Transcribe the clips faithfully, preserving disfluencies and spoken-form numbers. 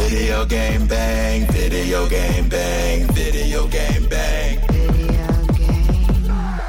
Video game bang, video game bang, video game bang. Video game.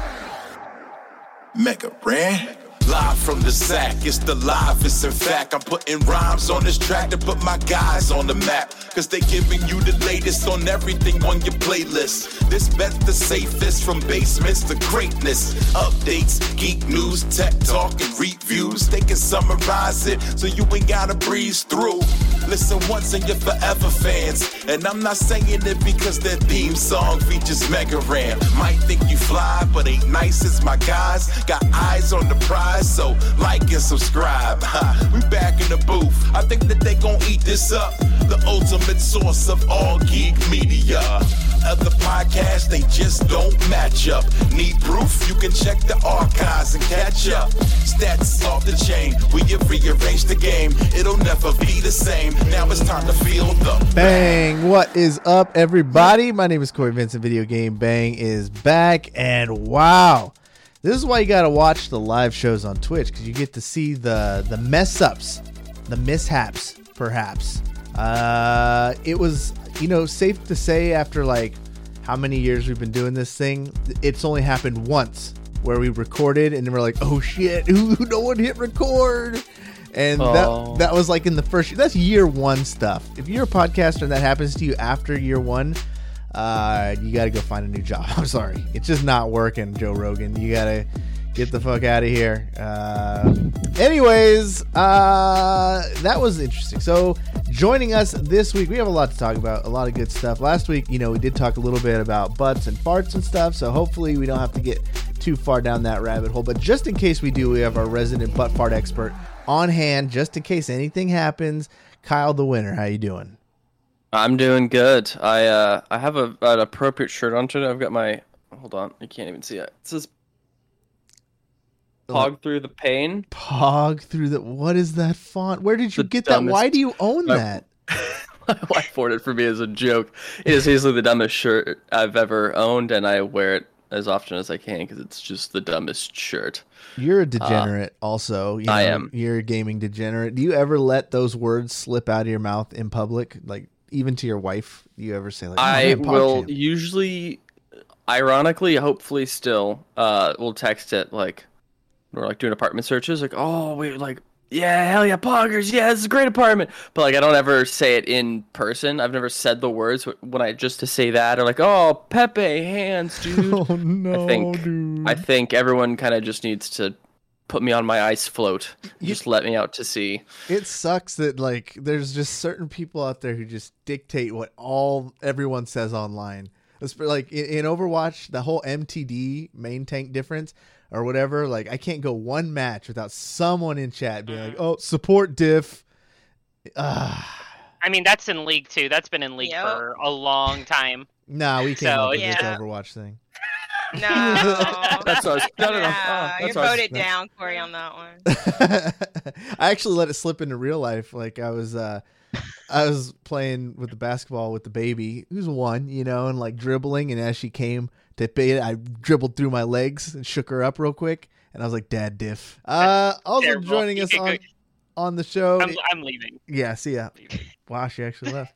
Mega Ran. Live from the sack, it's the livest. In fact, I'm putting rhymes on this track to put my guys on the map. Cause they giving you the latest on everything on your playlist. This bet the safest from basements to greatness. Updates, geek news, tech talk, and reviews. They can summarize it so you ain't gotta breeze through. Listen once and you're forever fans. And I'm not saying it because their theme song features Mega Ran. Might think you fly, but ain't nice as my guys. Got eyes on the prize, so like and subscribe. Ha, we back in the booth. I think that they gon' eat this up. The ultimate source of all geek media. Other podcasts, they just don't match up. Need proof? You can check the archives and catch up. Stats off the chain. We have rearranged the game. It'll never be the same. Now it's time to feel the bang. What is up, everybody? My name is Corey Vincent. Video Game Bang is back, and wow, this is why you gotta watch the live shows on Twitch, because you get to see the the mess ups, the mishaps, perhaps. Uh, it was, you know, safe to say after like how many years we've been doing this thing, it's only happened once where we recorded and then we're like, oh shit, who no one hit record. And oh. that that was like in the first, that's year one stuff. If you're a podcaster and that happens to you after year one, uh, you got to go find a new job. I'm sorry. It's just not working, Joe Rogan. You got to get the fuck out of here. Uh, anyways, uh, that was interesting. So joining us this week, we have a lot to talk about, a lot of good stuff. Last week, you know, we did talk a little bit about butts and farts and stuff. So hopefully we don't have to get too far down that rabbit hole. But just in case we do, we have our resident butt fart expert on hand, just in case anything happens. Kyle the Winner, how you doing? I'm doing good. I uh I have a an appropriate shirt on today. I've got my, hold on, you can't even see it. It says Pog through the pain. Pog through the, what is that font? Where did you the get that? Why do you own my, that? My wife ordered it for me as a joke. It is easily the dumbest shirt I've ever owned, and I wear it as often as I can because it's just the dumbest shirt. You're a degenerate uh, also. You know, I am. You're a gaming degenerate. Do you ever let those words slip out of your mouth in public? Like, even to your wife? Do you ever say like, oh, I man, will champ. usually, ironically, hopefully still, uh, will text it like, we're like doing apartment searches, like, oh, we like, yeah, hell yeah, poggers, yeah, this is a great apartment. But like, I don't ever say it in person. I've never said the words when I just to say that, or like, oh, Pepe hands, dude. Oh no, I think, dude. I think everyone kind of just needs to put me on my ice float. Just you, let me out to sea. It sucks that like there's just certain people out there who just dictate what all everyone says online. It's like in, in Overwatch, the whole M T D, main tank difference, or whatever, like I can't go one match without someone in chat being like, oh, support diff. Uh, I mean, that's in League too. That's been in League yep. for a long time. Nah, we came so, up with yeah. this Overwatch thing. No. That's us. No, no, no. no oh, you voted down, Corey, on that one. I actually let it slip into real life. Like I was, uh, I was playing with the basketball with the baby, who's one, you know, and like dribbling. And as she came to pay it, I dribbled through my legs and shook her up real quick. And I was like, "Dad, diff." Uh, also terrible. Joining us on on the show. I'm, I'm leaving. Yeah, see ya. Wow, she actually left.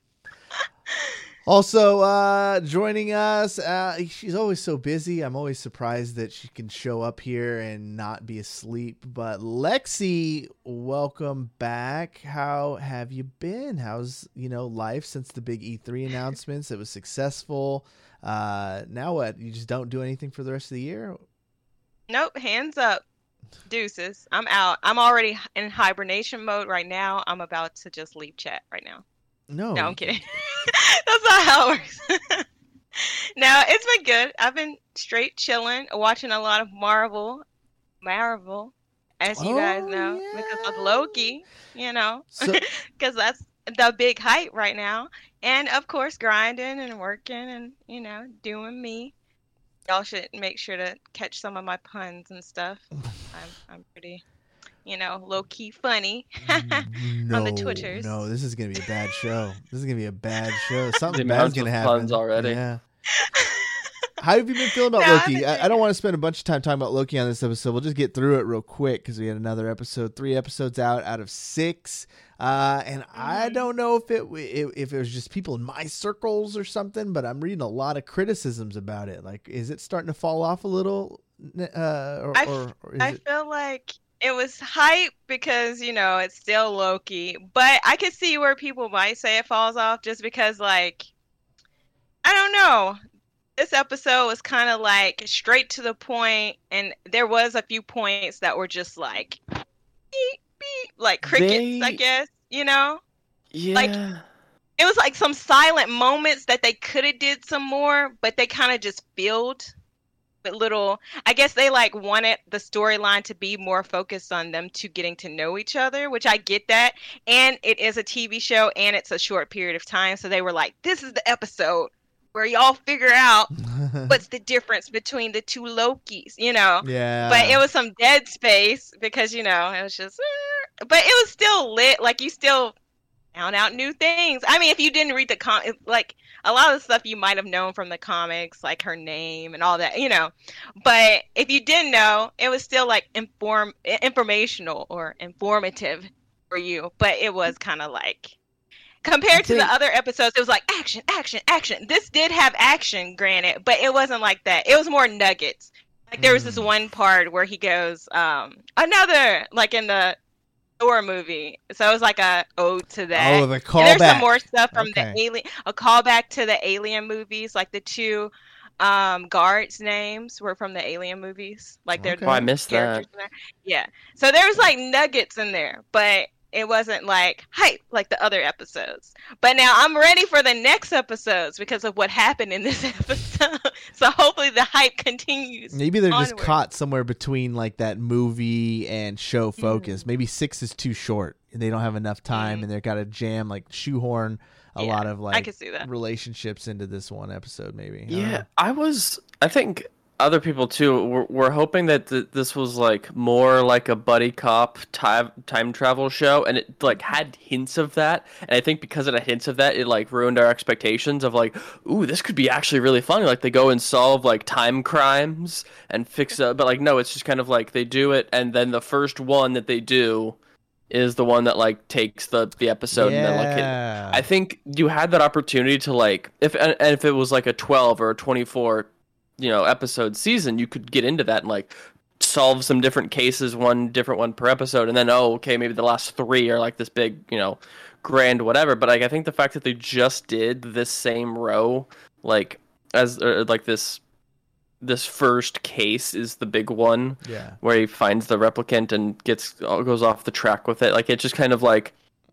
Also, uh, joining us, uh, she's always so busy. I'm always surprised that she can show up here and not be asleep. But Lexi, welcome back. How have you been? How's, you know, life since the big E three announcements? It was successful. Uh, now what? You just don't do anything for the rest of the year? Nope. Hands up. Deuces. I'm out. I'm already in hibernation mode right now. I'm about to just leave chat right now. No. No, I'm kidding. That's not how it works. No, it's been good. I've been straight chilling, watching a lot of Marvel. Marvel, as you oh, guys know, yeah. because of Loki, you know, because so, that's the big hype right now. And, of course, grinding and working and, you know, doing me. Y'all should make sure to catch some of my puns and stuff. I'm, I'm pretty... you know, low-key funny no, on the Twitters. No, this is going to be a bad show. This is going to be a bad show. Something the bad's going to happen. Puns already. Yeah. How have you been feeling about No, Loki? I've been I, I don't want to spend a bunch of time talking about Loki on this episode. We'll just get through it real quick because we had another episode, three episodes out out of six. Uh, and I don't know if it if it was just people in my circles or something, but I'm reading a lot of criticisms about it. Like, is it starting to fall off a little? Uh, or, I, or, or is I it... feel like it was hype because, you know, it's still Loki. But I could see where people might say it falls off just because, like, I don't know. This episode was kind of like straight to the point, and there was a few points that were just like, beep, beep, like crickets, They- I guess, you know? Yeah. Like, it was like some silent moments that they could have did some more, but they kind of just filled with little, I guess they like wanted the storyline to be more focused on them two getting to know each other, which I get that. And it is a T V show and it's a short period of time. So they were like, this is the episode where y'all figure out what's the difference between the two Lokis, you know? Yeah. But it was some dead space because, you know, it was just, eh. But it was still lit. Like, you still found out new things. I mean, if you didn't read the com, like, a lot of the stuff you might have known from the comics, like her name and all that, you know. But if you didn't know, it was still, like, inform informational or informative for you. But it was kind of like, compared to the other episodes, it was like action, action, action. This did have action, granted, but it wasn't like that. It was more nuggets. Like, there was this one part where he goes, um, another, like in the Thor movie. So it was like a ode to that. Oh, the And callback. there's some more stuff from Okay. the alien, a callback to the Alien movies. Like the two um, guards' names were from the Alien movies. Like they're Okay. Oh, I missed that. characters in there. Yeah. So there was like nuggets in there, but it wasn't like hype like the other episodes. But now I'm ready for the next episodes because of what happened in this episode. So hopefully the hype continues. Maybe they're just onward. caught somewhere between like that movie and show focus. Mm. Maybe six is too short and they don't have enough time Mm. and they've got to jam like shoehorn a Yeah, lot of I like could see that. relationships into this one episode maybe. I don't Yeah, know. I was. I think other people too were, were hoping that th- this was like more like a buddy cop time time travel show, and it like had hints of that. And I think because it had hints of that, it like ruined our expectations of like, ooh, this could be actually really funny. Like they go and solve like time crimes and fix it, but like no, it's just kind of like they do it, and then the first one that they do is the one that like takes the the episode and then like it, Yeah. I think you had that opportunity to like if and and if it was like a twelve or a twenty-four, you know, episode season, you could get into that and like solve some different cases, one different one per episode, and then oh, okay, maybe the last three are like this big, you know, grand whatever. But like I think the fact that they just did this same row, like as or, like this this first case is the big one Yeah. where he finds the replicant and gets goes off the track with it. Like it just kind of like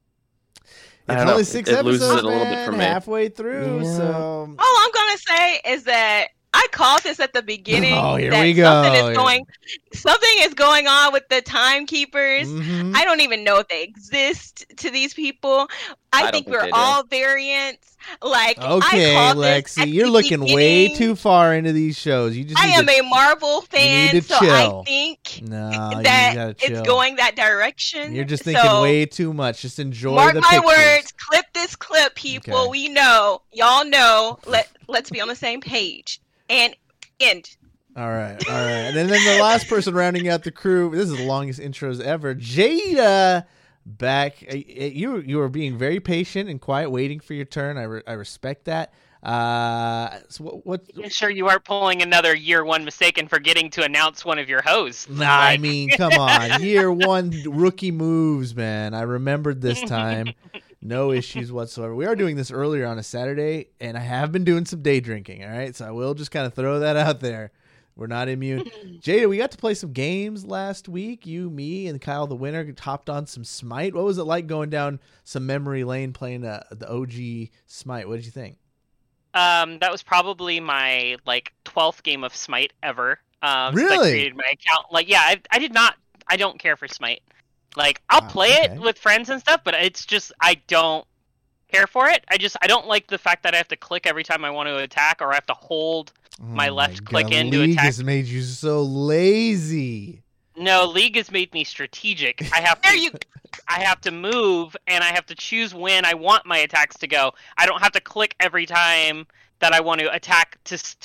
I It's don't only know, six it, it episodes, loses it a little man, bit for me. halfway through. Yeah. So All I'm gonna say is that I called this at the beginning. Oh, here that we Something go. is going, something is going on with the timekeepers. Mhm. I don't even know if they exist to these people. I, I don't think think we're they do. all variants. Like Okay, I called this Lexi, at you're the looking way beginning. too far into these shows. You just I need am to, a Marvel fan, need to so chill. I think no, you that gotta it's chill. going that direction. You're just thinking so, way too much. Just enjoy Mark the my pictures. words. Clip this clip, people. Okay. We know, y'all know. Let Let's be on the same page. And end. All right, all right. And then, then the last person rounding out the crew. This is the longest intros ever. Jada back. Uh, You you were being very patient and quiet, waiting for your turn. I re- I respect that. Uh, so what? what I'm sure you aren't pulling another year one mistake and forgetting to announce one of your hosts. Nah, I Like- mean, come on. Year one rookie moves, man. I remembered this time. No issues whatsoever. We are doing this earlier on a Saturday, and I have been doing some day drinking, all right? So I will just kind of throw that out there. We're not immune. Jada, we got to play some games last week. You, me, and Kyle the winner hopped on some Smite. What was it like going down some memory lane playing uh, the O G Smite? What did you think? Um, that was probably my like twelfth game of Smite ever. Um, since I Really? created my account. Like, yeah, I, I did not. I don't care for Smite. Like, I'll Wow, play okay. it with friends and stuff, but it's just I don't care for it. I just I don't like the fact that I have to click every time I want to attack, or I have to hold. My Oh left God, click in to League attack. has made you so lazy. No, League has made me strategic. I have There to. you. I have to move, and I have to choose when I want my attacks to go. I don't have to click every time that I want to attack to to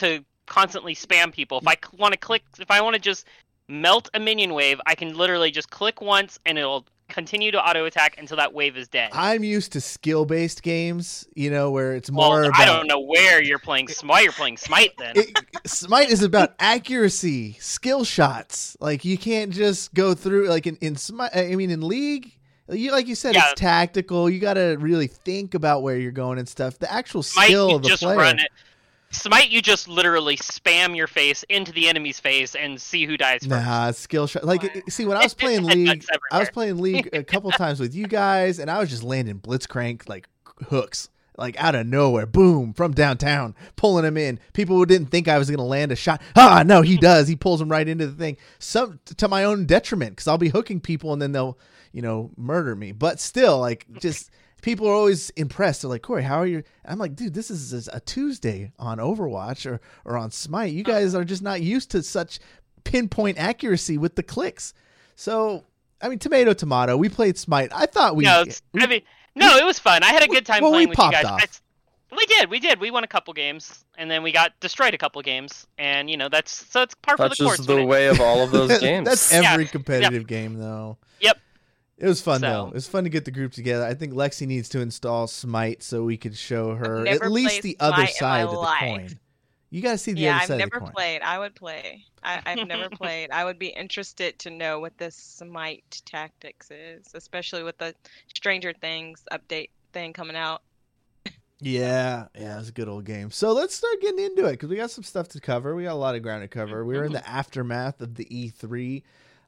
constantly spam people. If I want to click, if I want to just melt a minion wave, I can literally just click once and it'll continue to auto attack until that wave is dead. I'm used to skill based games, you know, where it's more. Well, about... I don't know where you're playing Smite. You're playing Smite then. It, Smite is about accuracy, skill shots. Like you can't just go through like in in Smite. I mean, in League, you like you said, Yeah. it's tactical. You got to really think about where you're going and stuff. The actual Smite, skill you of the just player. run it. Smite, you just literally spam your face into the enemy's face and see who dies first. Nah, it's skill shot. Like, it- see, when I was playing Headbutts League, everywhere. I was playing League a couple times with you guys, and I was just landing blitzcrank like hooks, like out of nowhere, boom, from downtown, pulling him in. People who didn't think I was gonna land a shot, ah, no, he does. He pulls him right into the thing. Some to my own detriment, because I'll be hooking people and then they'll, you know, murder me. But still, like, just. People are always impressed. They're like, Corey, how are you? I'm like, dude, this is a Tuesday on Overwatch or, or on Smite. You guys are just not used to such pinpoint accuracy with the clicks. So, I mean, tomato, tomato. We played Smite. I thought we... No, it's, we I mean, no, it was fun. I had a good time well, we playing with you popped guys. off. It's- we did, we did. We won a couple games, and then we got destroyed a couple games, and you know that's so it's par for That's the course. just the when it- way of all of those games. That's Yeah. every competitive game, though. Yep. It was fun, So- though. It was fun to get the group together. I think Lexi needs to install Smite so we could show her never at least played the other Smite in side my of the life. coin. You got to see the Yeah, other I've side never of the coin. played. I would play. I, I've never played. I would be interested to know what this Smite tactics is, especially with the Stranger Things update thing coming out. Yeah, yeah, it's a good old game. So let's start getting into it because we got some stuff to cover. We got a lot of ground to cover. We're in the aftermath of the E three.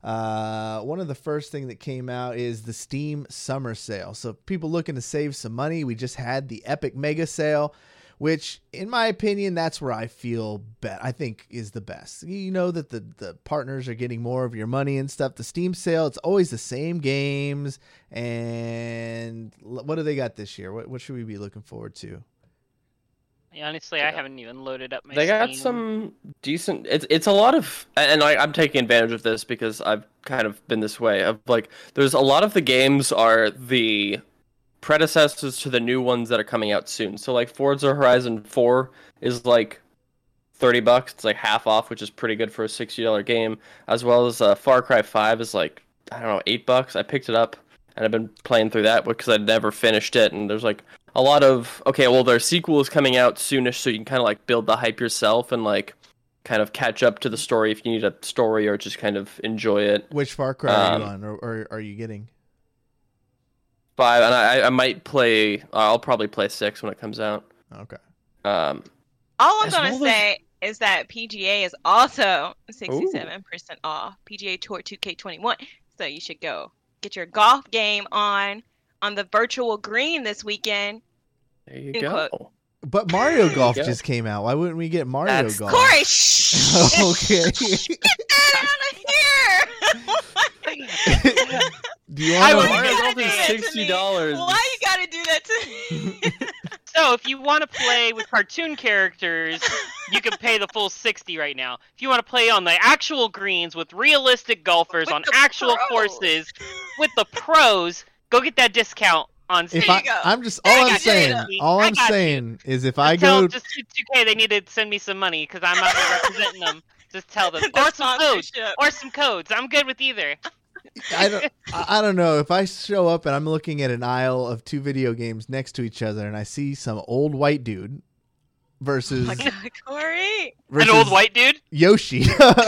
Uh, one of the first thing that came out is the Steam Summer Sale. So people looking to save some money, we just had the Epic Mega Sale, which, in my opinion, that's where I feel bet I think is the best. You know that the the partners are getting more of your money and stuff. The Steam Sale, it's always the same games. And l- what do they got this year? What what should we be looking forward to? Yeah, honestly, I haven't even loaded up my. They got Steam. some decent. It's it's a lot of, and I, I'm taking advantage of this because I've kind of been this way. Of like, there's a lot of the games are the predecessors to the new ones that are coming out soon. So like Forza Horizon four is like thirty bucks. It's like half off, which is pretty good for a sixty dollar game. As well as uh, Far Cry five is like I don't know eight bucks. I picked it up and I've been playing through that because I'd never finished it. And there's like a lot of, okay, well, their sequel is coming out soonish, so you can kind of like build the hype yourself and like kind of catch up to the story if you need a story or just kind of enjoy it. Which Far Cry are Um, you on, or, or are you getting? Five, and I, I might play. I'll probably play six when it comes out. Okay. Um, All I'm As gonna well as- say is that P G A is also sixty-seven percent off. P G A Tour two K twenty-one. So you should go get your golf game on on the virtual green this weekend. there you In go. quote. But Mario Golf Yeah. just came out. Why wouldn't we get Mario That's- Golf? Corey, shh! Okay. Get that out of here! Do you I want would- to? Mario You Golf gotta is do that to me. sixty dollars. Why you gotta do that to me? So if you want to play with cartoon characters, you can pay the full sixty right now. If you want to play on the actual greens with realistic golfers With on the actual pros. courses with the pros, go get that discount on Steam. If There I, you go. I'm just There all you I'm go, saying, Jada. all I I'm got you. saying is if Just I tell go, just two K they need to send me some money because I'm out there representing them. Just tell them. The Or some codes. sponsorship. Or some codes. I'm good with either. I don't, I I don't know if I show up and I'm looking at an aisle of two video games next to each other and I see some old white dude versus, Oh my God, Corey. versus An old white dude? Yoshi,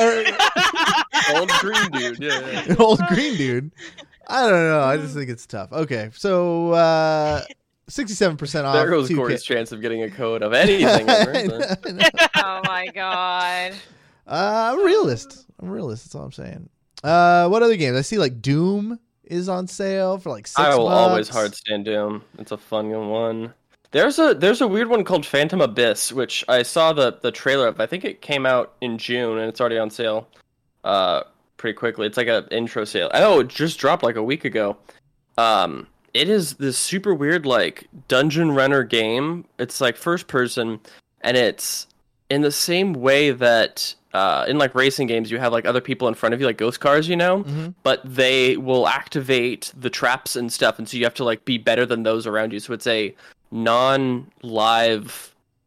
Old green dude. Yeah. yeah. an old green dude. I don't know. I just think it's tough. Okay, so uh, sixty-seven percent off. There goes two K. Corey's chance of getting a code of anything ever. I but- know, I know. Oh my God. Uh, I'm a realist. I'm a realist. That's all I'm saying. Uh, what other games? I see like Doom is on sale for like six I will bucks. always hard stand Doom. It's a fun one. There's a there's a weird one called Phantom Abyss, which I saw the the trailer of. I think it came out in June and it's already on sale. Uh, pretty quickly. It's like an intro sale. Oh, it just dropped like a week ago. Um, it is this super weird like dungeon runner game. It's like first person, and it's in the same way that uh, in like racing games you have like other people in front of you, like ghost cars, you know. Mhm. But they will activate the traps and stuff, and so you have to like be better than those around you. So it's a non-live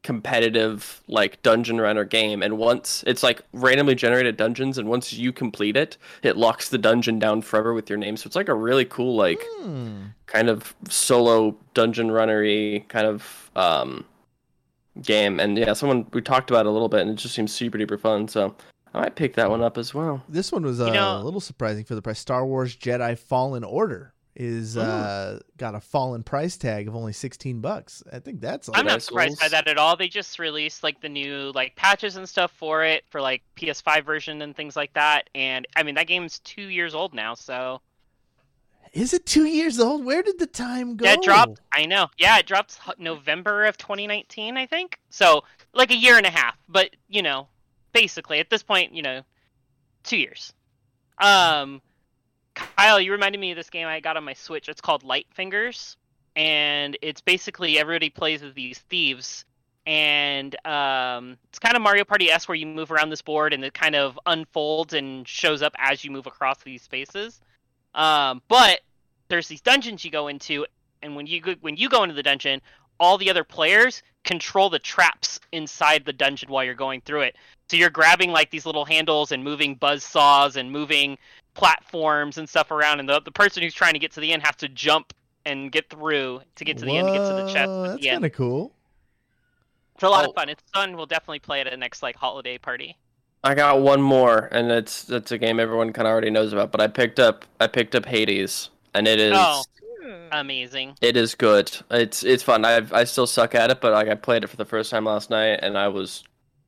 competitive like dungeon runner game, and once it's like randomly generated dungeons, and once you complete it, it locks the dungeon down forever with your name. So it's like a really cool like Hmm. kind of solo dungeon runnery kind of um game. And yeah, someone we talked about it a little bit, and it just seems super duper fun. So I might pick that one up as well. This one was uh, You know- a little surprising for the price. Star Wars Jedi Fallen Order is uh, got a fallen price tag of only sixteen bucks. I think that's a I'm lot. not surprised by Goals. that at all. They just released like the new like patches and stuff for it for like P S five version and things like that. And I mean that game's two years old now, so Is it two years old? Where did the time go? that dropped. I know, yeah, it dropped h- November of twenty nineteen, I think. So like a year and a half, but you know, basically at this point, you know, two years. Um, Kyle, you reminded me of this game I got on my Switch. It's called Light Fingers, and it's basically everybody plays as these thieves, and um, it's kind of Mario Party-esque where you move around this board and it kind of unfolds and shows up as you move across these spaces. Um, but there's these dungeons you go into, and when you go, when you go into the dungeon, all the other players control the traps inside the dungeon while you're going through it. So you're grabbing like these little handles and moving buzz saws and moving platforms and stuff around, and the the person who's trying to get to the end has to jump and get through to get to the end to get to the chest Whoa, at That's the end. kind of cool. It's a lot Oh. of fun. It's fun. We'll definitely play it at the next like holiday party. I got one more, and it's it's a game everyone kind of already knows about. But I picked up I picked up Hades, and it is Oh. Hmm. Amazing. it is good. It's it's fun. I I still suck at it, but like I played it for the first time last night, and I was.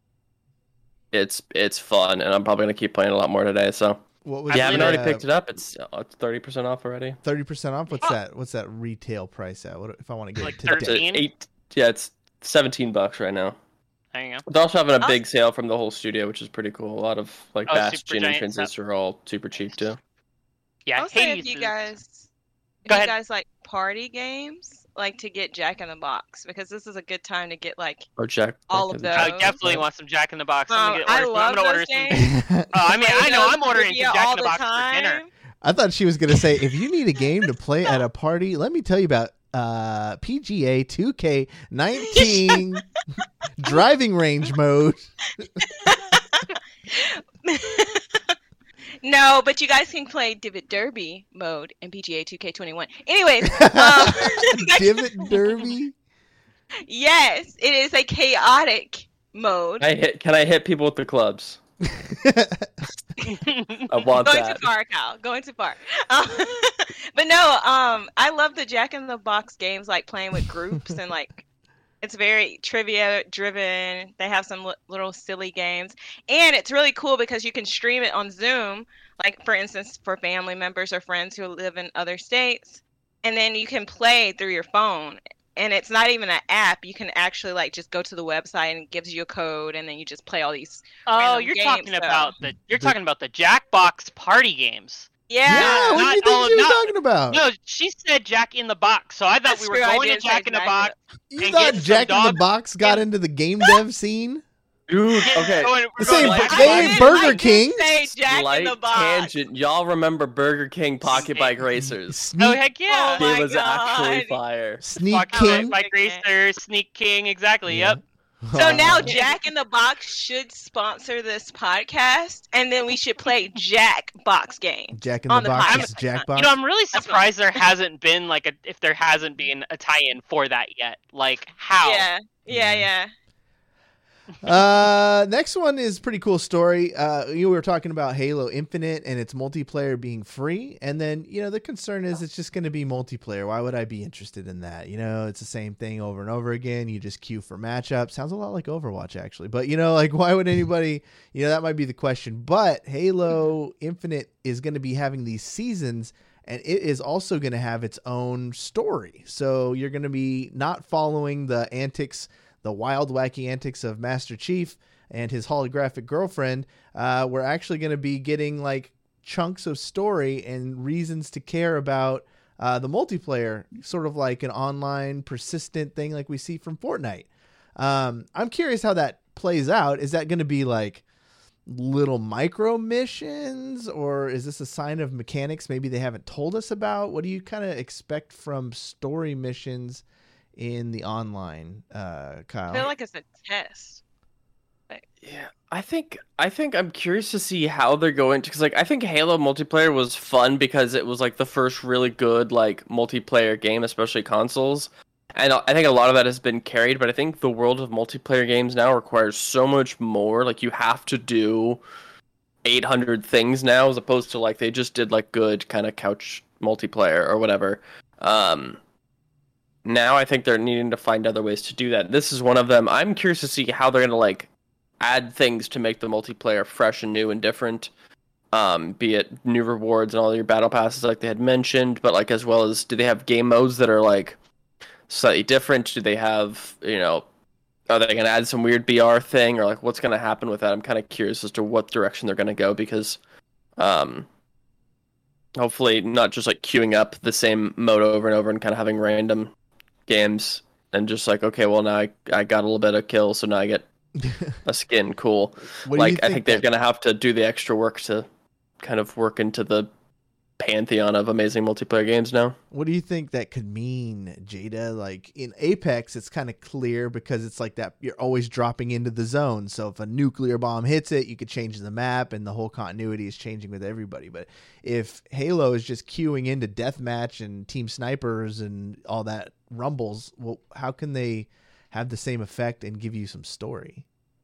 It's it's fun, and I'm probably gonna keep playing a lot more today. So What was if you haven't already uh, picked it up, it's uh, it's thirty percent off already. thirty percent off? What's Oh. that? What's that retail price at? What if I want to get Like it today? It's thirteen? eight. Yeah, it's seventeen bucks right now. There you go. They're also having a Awesome. big sale from the whole studio, which is pretty cool. A lot of like Oh, Bastion and Supergiant Transistor are all super cheap too. Yeah, I'll say if Hades you is- guys, if Go you ahead. guys like party games, like to get Jack in the Box, because this is a good time to get like. Or Jack. All Jack of the those. I Jack- definitely want some Jack in the Box. I'm Um, gonna get I order some- love I'm gonna order those some. games. Oh, I mean, Play I know those I'm ordering some trivia Jack all in the the Box for dinner. time. I thought she was gonna say, if you need a game to play at a party, let me tell you about uh, P G A two K nineteen driving range mode. No, but you guys can play Divot Derby mode in P G A two K twenty-one. Anyways, um, Divot Derby. yes, it is a chaotic mode. Can I hit? Can I hit people with the clubs? I want Going that. too far, Kyle. Going too far. Um, but no, um, I love the Jack in the Box games, like playing with groups and like it's very trivia driven. They have some li- little silly games, and it's really cool because you can stream it on Zoom, like for instance, for family members or friends who live in other states, and then you can play through your phone. And it's not even an app. You can actually like just go to the website and it gives you a code, and then you just play all these. Oh, Random you're games, talking though. about the you're The- talking about the Jackbox party games. Yeah. Yeah, what do you not think all- she was not- talking about? No, she said Jack in the Box, so I thought That's we were true, I going to did say Jack in the Jack in Box. You and thought get some Jack in the dog- Box got into the game dev scene? Dude, okay. Going- we're The going same- like- they ain't did- Burger I did King. Say Jack Slight in the Box. tangent. Y'all remember Burger King Pocket Bike Racers? Sneak, Oh heck yeah! Oh, my It was actually God. fire. Sneak Pocket King. Bike Racer, Sneak King, exactly. Yeah. Yep. So now Oh. Jack in the Box should sponsor this podcast, and then we should play Jack Box game. Jack in the on the Box podcast. is Jack Box. You know, I'm really That's surprised there hasn't been like a if there hasn't been a tie-in for that yet. Like how? Yeah, yeah, yeah. Uh, next one is pretty cool story. Uh, you were talking about Halo Infinite and its multiplayer being free, and then you know the concern is it's just going to be multiplayer. Why would I be interested in that? You know, it's the same thing over and over again. You just queue for matchups. Sounds a lot like Overwatch actually, but you know, like why would anybody? You know, that might be the question. But Halo Infinite is going to be having these seasons. And it is also going to have its own story. So you're going to be not following the antics, the wild, wacky antics of Master Chief and his holographic girlfriend. Uh, we're actually going to be getting like chunks of story and reasons to care about uh, the multiplayer, sort of like an online persistent thing like we see from Fortnite. Um, I'm curious how that plays out. Is that going to be like little micro missions, or is this a sign of mechanics maybe they haven't told us about? What do you kind of expect from story missions in the online, uh, Kyle? I feel like it's a test. Yeah, I think I think I'm curious to see how they're going to, because like I think Halo multiplayer was fun because it was like the first really good like multiplayer game, especially consoles, and I think a lot of that has been carried. But I think the world of multiplayer games now requires so much more. Like you have to do eight hundred things now, as opposed to like they just did like good kind of couch multiplayer or whatever. Um, now I think they're needing to find other ways to do that. This is one of them. I'm curious to see how they're gonna like add things to make the multiplayer fresh and new and different, um, be it new rewards and all your battle passes like they had mentioned, but like as well as, do they have game modes that are like slightly different? Do they have, you know, are they going to add some weird B R thing, or like what's going to happen with that? I'm kind of curious as to what direction they're going to go, because um, hopefully not just like queuing up the same mode over and over and kind of having random games and just like, okay, well now I, I got a little bit of kill, so now I get a skin, cool. Like I think they're that... gonna have to do the extra work to kind of work into the pantheon of amazing multiplayer games now. What do you think that could mean, Jada? Like in Apex, it's kind of clear because it's like that you're always dropping into the zone. So if a nuclear bomb hits it, you could change the map and the whole continuity is changing with everybody. But if Halo is just queuing into deathmatch and team snipers and all that rumbles, well, how can they have the same effect and give you some story?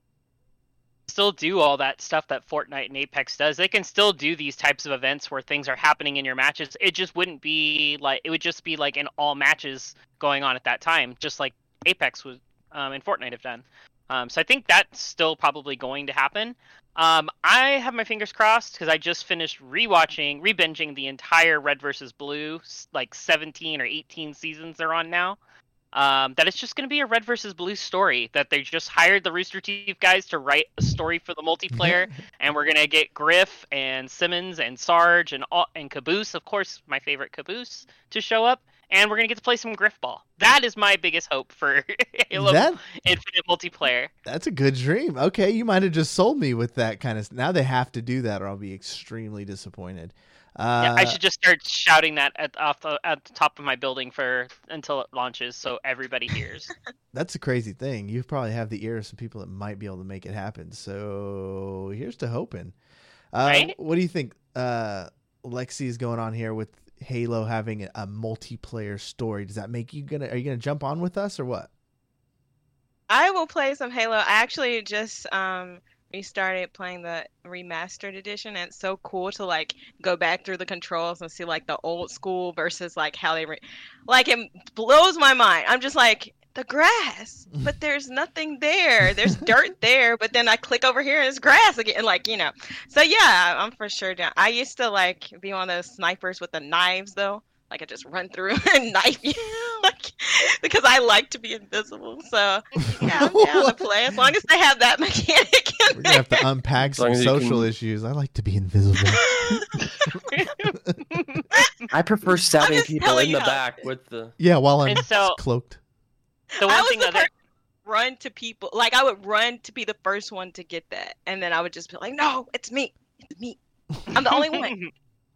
Still do all that stuff that Fortnite and Apex does. They can still do these types of events where things are happening in your matches. It just wouldn't be like, it would just be like in all matches going on at that time, just like Apex was um, and Fortnite have done. Um, so I think that's still probably going to happen. Um, I have my fingers crossed because I just finished rewatching, rebinging the entire Red versus Blue, like seventeen or eighteen seasons they're on now. Um, that it's just going to be a Red versus Blue story, that they just hired the Rooster Teeth guys to write a story for the multiplayer, and we're going to get Griff and Simmons and Sarge and all, and Caboose, of course, my favorite Caboose, to show up, and we're going to get to play some Griff ball. That is my biggest hope for Halo that, Infinite multiplayer. That's a good dream. Okay, you might have just sold me with that kind of... Now they have to do that or I'll be extremely disappointed. Uh, yeah, I should just start shouting that at off the, at the top of my building for until it launches, so everybody hears. That's a crazy thing. You probably have the ear of some people that might be able to make it happen. So here's to hoping. Uh, right? What do you think, uh, Lexi, is going on here with Halo having a, a multiplayer story? Does that make you gonna? Are you gonna jump on with us or what? I will play some Halo. I actually just um. we started playing the remastered edition, and it's so cool to like go back through the controls and see like the old school versus like how they re- like it blows my mind. I'm just like, the grass, but there's nothing there. There's dirt there, but then I click over here and it's grass again. Like, you know, so yeah, I'm for sure down. I used to like be one of those snipers with the knives though. Like I just run through and knife you, like, because I like to be invisible. So yeah, I'm down to play as long as they have that mechanic. In We're gonna have to unpack some social can... issues. I like to be invisible. I prefer stabbing people in the back with the yeah while I'm so, cloaked. The one I was thing the other run to people, like I would run to be the first one to get that, and then I would just be like, "No, it's me, it's me. I'm the only one."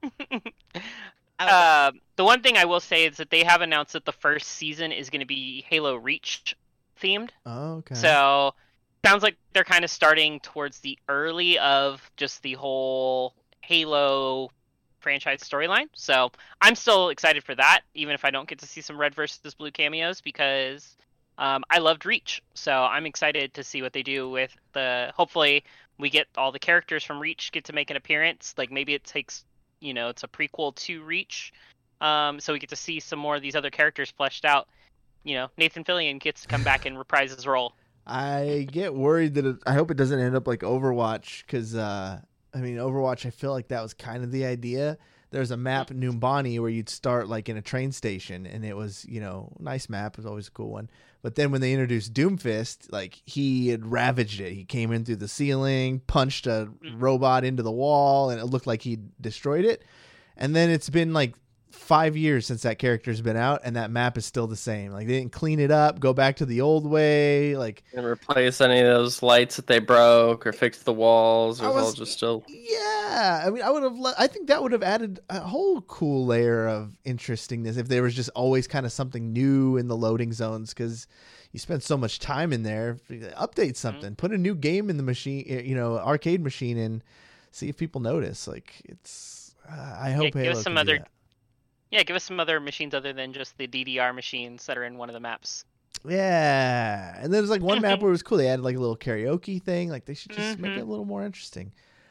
Uh, the one thing I will say is that they have announced that the first season is going to be Halo Reach themed. Oh, okay. So sounds like they're kind of starting towards the early of just the whole Halo franchise storyline. So I'm still excited for that, even if I don't get to see some Red versus Blue cameos, because um, I loved Reach. So I'm excited to see what they do with the. Hopefully, we get all the characters from Reach get to make an appearance. Like maybe it takes. You know, it's a prequel to Reach, um, so we get to see some more of these other characters fleshed out. You know, Nathan Fillion gets to come back and reprise his role. I get worried that it, I hope it doesn't end up like Overwatch, because uh, I mean, Overwatch, I feel like that was kind of the idea. There's a map, Numbani, where you'd start like in a train station, and it was, you know, nice map. It was always a cool one. But then when they introduced Doomfist, like he had ravaged it. He came in through the ceiling, punched a robot into the wall, and it looked like he destroyed it. And then it's been like five years since that character's been out, and that map is still the same. Like, they didn't clean it up, go back to the old way. Like, And replace any of those lights that they broke or fix the walls. It I was all was- just still. yeah, I mean, I would have. Le- I think that would have added a whole cool layer of interestingness if there was just always kind of something new in the loading zones, because you spend so much time in there. Update something, put a new game in the machine, you know, arcade machine, and see if people notice. Like, it's. Uh, I hope give Halo us some can do other- that. Yeah, give us some other machines other than just the D D R machines that are in one of the maps. Yeah, and there's like one map where it was cool. They added like a little karaoke thing. Like, they should just make it a Mhm. little more interesting.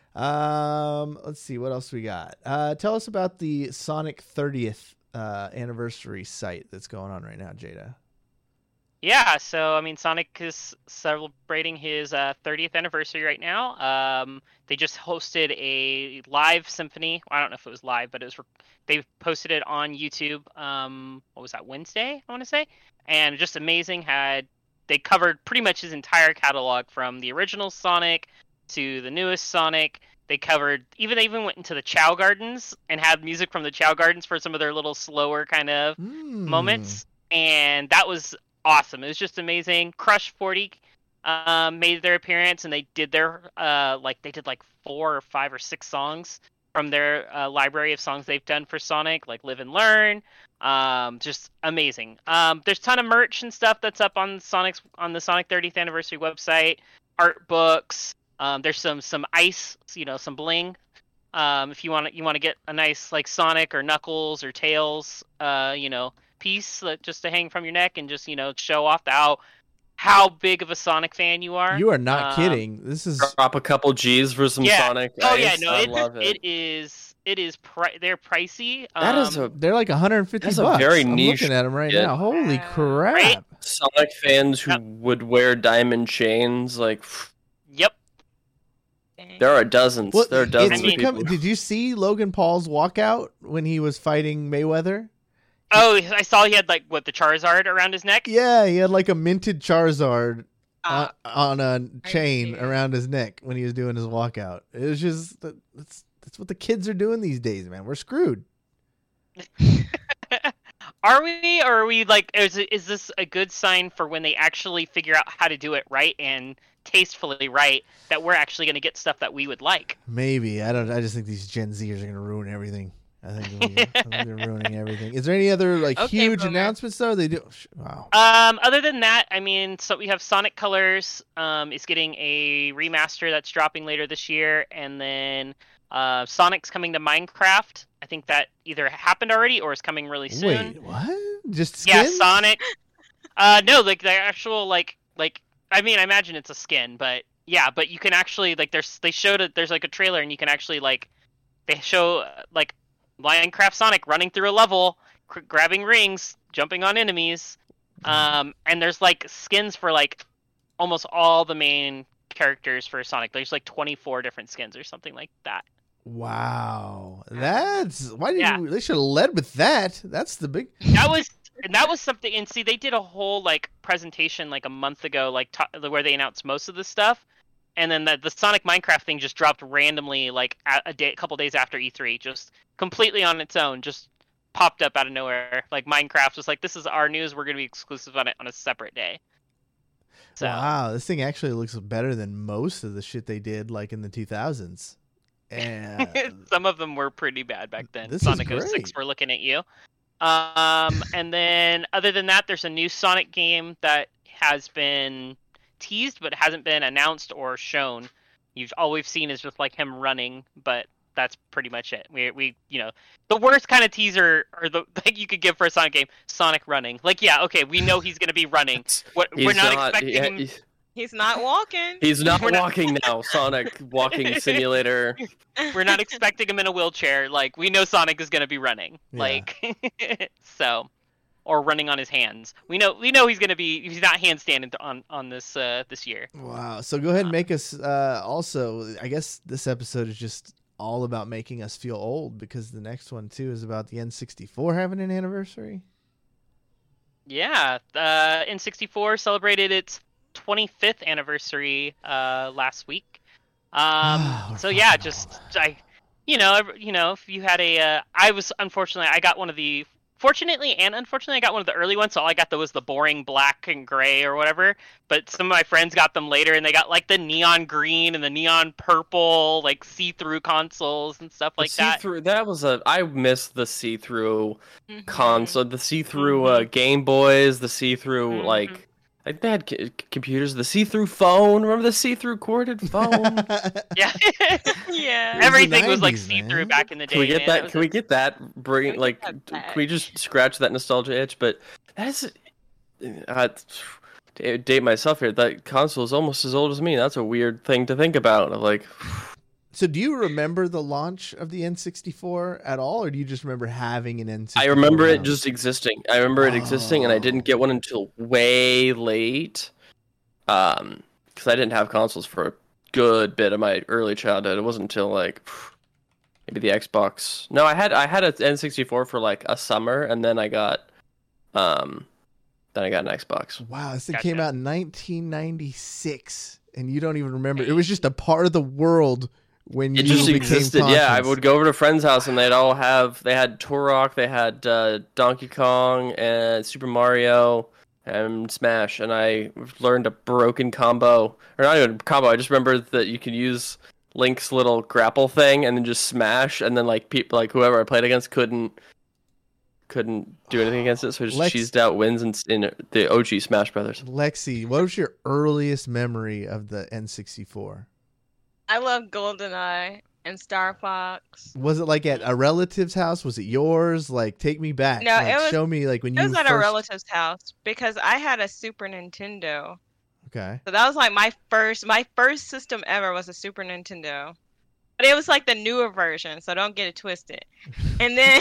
Um, let's see what else we got. Uh, tell us about the Sonic thirtieth uh, anniversary site that's going on right now, Jada. Yeah, so I mean, Sonic is celebrating his uh, thirtieth anniversary right now. Um, they just hosted a live symphony. I don't know if it was live, but it was. They posted it on YouTube. Um, what was that, Wednesday? I want to say, and just amazing. Had they covered pretty much his entire catalog from the original Sonic to the newest Sonic. They covered even they even went into the Chow Gardens and had music from the Chow Gardens for some of their little slower kind of Mm. moments, and that was awesome. It was just amazing. Crush forty um, made their appearance, and they did their uh, like they did like four or five or six songs from their uh, library of songs they've done for Sonic, like Live and Learn. Um, just amazing. Um, there's a ton of merch and stuff that's up on Sonic's on the Sonic thirtieth anniversary website. Art books. Um, there's some some ice, you know, some bling. Um, if you want to you want to get a nice like Sonic or Knuckles or Tails, uh, you know, piece that just to hang from your neck and just, you know, show off the, how how big of a Sonic fan you are. You are not Um, kidding. This is Drop a couple G's for some Yeah. Sonic. Oh ice. yeah, no, I it, love it. it is it is pri- they're pricey. That is um, a they're like one hundred fifty That's a bucks. very I'm niche looking at them right kit. now. Holy Wow. crap! Right? Sonic fans who Yep. would wear diamond chains. Like, Yep. Dang. there are dozens. Well, there are dozens it's of mean- people. become- did you see Logan Paul's walkout when he was fighting Mayweather? Oh, I saw he had like what the Charizard around his neck. Yeah, he had like a minted Charizard on, Uh, on a chain serious? around his neck when he was doing his walkout. It was just that's that's what the kids are doing these days, man. We're screwed. Are we, or are we like? Is is this a good sign for when they actually figure out how to do it right and tastefully right? That we're actually going to get stuff that we would like. Maybe I don't. I just think these Gen Zers are going to ruin everything. I think, we, I think they're ruining everything. Is there any other like Okay, huge boomer. announcements though? They do. Wow. Um, other than that, I mean, so we have Sonic Colors um, is getting a remaster that's dropping later this year, and then uh, Sonic's coming to Minecraft. I think that either happened already or is coming really soon. Wait, what? Just yeah, skins? Sonic. Uh, no, like the actual like like I mean, I imagine it's a skin, but yeah, but you can actually like there's they showed it. There's like a trailer, and you can actually like they show uh, like Minecraft Sonic running through a level, cr- grabbing rings, jumping on enemies. Um, and there's like skins for like almost all the main characters for Sonic. There's like twenty-four different skins or something like that. Wow, that's why did Yeah. you? They should have led with that. That's the big. That was and that was something. And see, they did a whole like presentation like a month ago, like t- where they announced most of the stuff. And then the, the Sonic Minecraft thing just dropped randomly, like a, a day, a couple days after E three, just completely on its own, just popped up out of nowhere. Like Minecraft was like, "This is our news. We're gonna be exclusive on it on a separate day." So Wow, this thing actually looks better than most of the shit they did like in the two thousands. And some of them were pretty bad back then. This is Sonic oh six, great. we're looking at you. Um, and then other than that, there's a new Sonic game that has been teased but hasn't been announced or shown. You've all we've seen is just like him running, but that's pretty much it. We we you know the worst kind of teaser or the like you could give for a Sonic game, Sonic running. Like yeah, okay, we know he's gonna be running. What He's we're not, expecting yeah, him. he- He's not walking. He's not We're not- walking now. Sonic walking simulator. We're not expecting him in a wheelchair. Like we know Sonic is gonna be running. Yeah. Like so, or running on his hands. We know we know he's gonna be. He's not handstanding on on this uh this year. wow, so go ahead and make us. Uh, also, I guess this episode is just all about making us feel old because the next one too is about the N sixty-four having an anniversary. Yeah, uh, N sixty-four celebrated its twenty-fifth anniversary uh last week. Um, We're so yeah, fucking just old. I you know, ev- you know, if you had a, uh, I was unfortunately, I got one of the, fortunately and unfortunately, I got one of the early ones. So all I got that was the boring black and gray or whatever. But some of my friends got them later, and they got like the neon green and the neon purple, like see-through consoles and stuff like the that. see-through, that was a. I missed the see-through Mhm. console, the see-through uh, Mhm. Game Boys, the see-through Mhm. like. Like they had c- computers, the see-through phone. Remember the see-through corded phone? Yeah, Yeah. was the everything was like nineties, see-through man. back in the day. Can we get man. that? was Can we a- get that? Bring Can we like, get that d- back? can we just scratch that nostalgia itch? But that's uh, to date myself here. That console is almost as old as me. That's a weird thing to think about. Of like, So do you remember the launch of the N sixty-four at all, or do you just remember having an N sixty-four? I remember it around? just existing. I remember it existing, and I didn't get one until way late. Um, because I didn't have consoles for a good bit of my early childhood. It wasn't until like maybe the Xbox. No, I had I had an N sixty-four for like a summer, and then I got um, then I got an Xbox. Wow, this thing Gotcha. came out in nineteen ninety-six, and you don't even remember. It was just a part of the world when It you just became existed. Yeah, I conscious. would go over to a friend's house, and they'd all have. They had Turok, they had uh, Donkey Kong, and Super Mario, and Smash. And I learned a broken combo, or not even a combo. I just remember that you could use Link's little grapple thing, and then just smash, and then like people, like whoever I played against, couldn't couldn't do anything against it. So I just Lex- cheesed out wins in, in the O G Smash Brothers. Lexi, what was your earliest memory of the N sixty-four? I love GoldenEye and Star Fox. Was it like at a relative's house? Was it yours? Like, take me back. No, like, it was- show me like when It you was at first... a relative's house because I had a Super Nintendo. Okay. So that was like my first my first system ever was a Super Nintendo. But it was like the newer version, so don't get it twisted. And then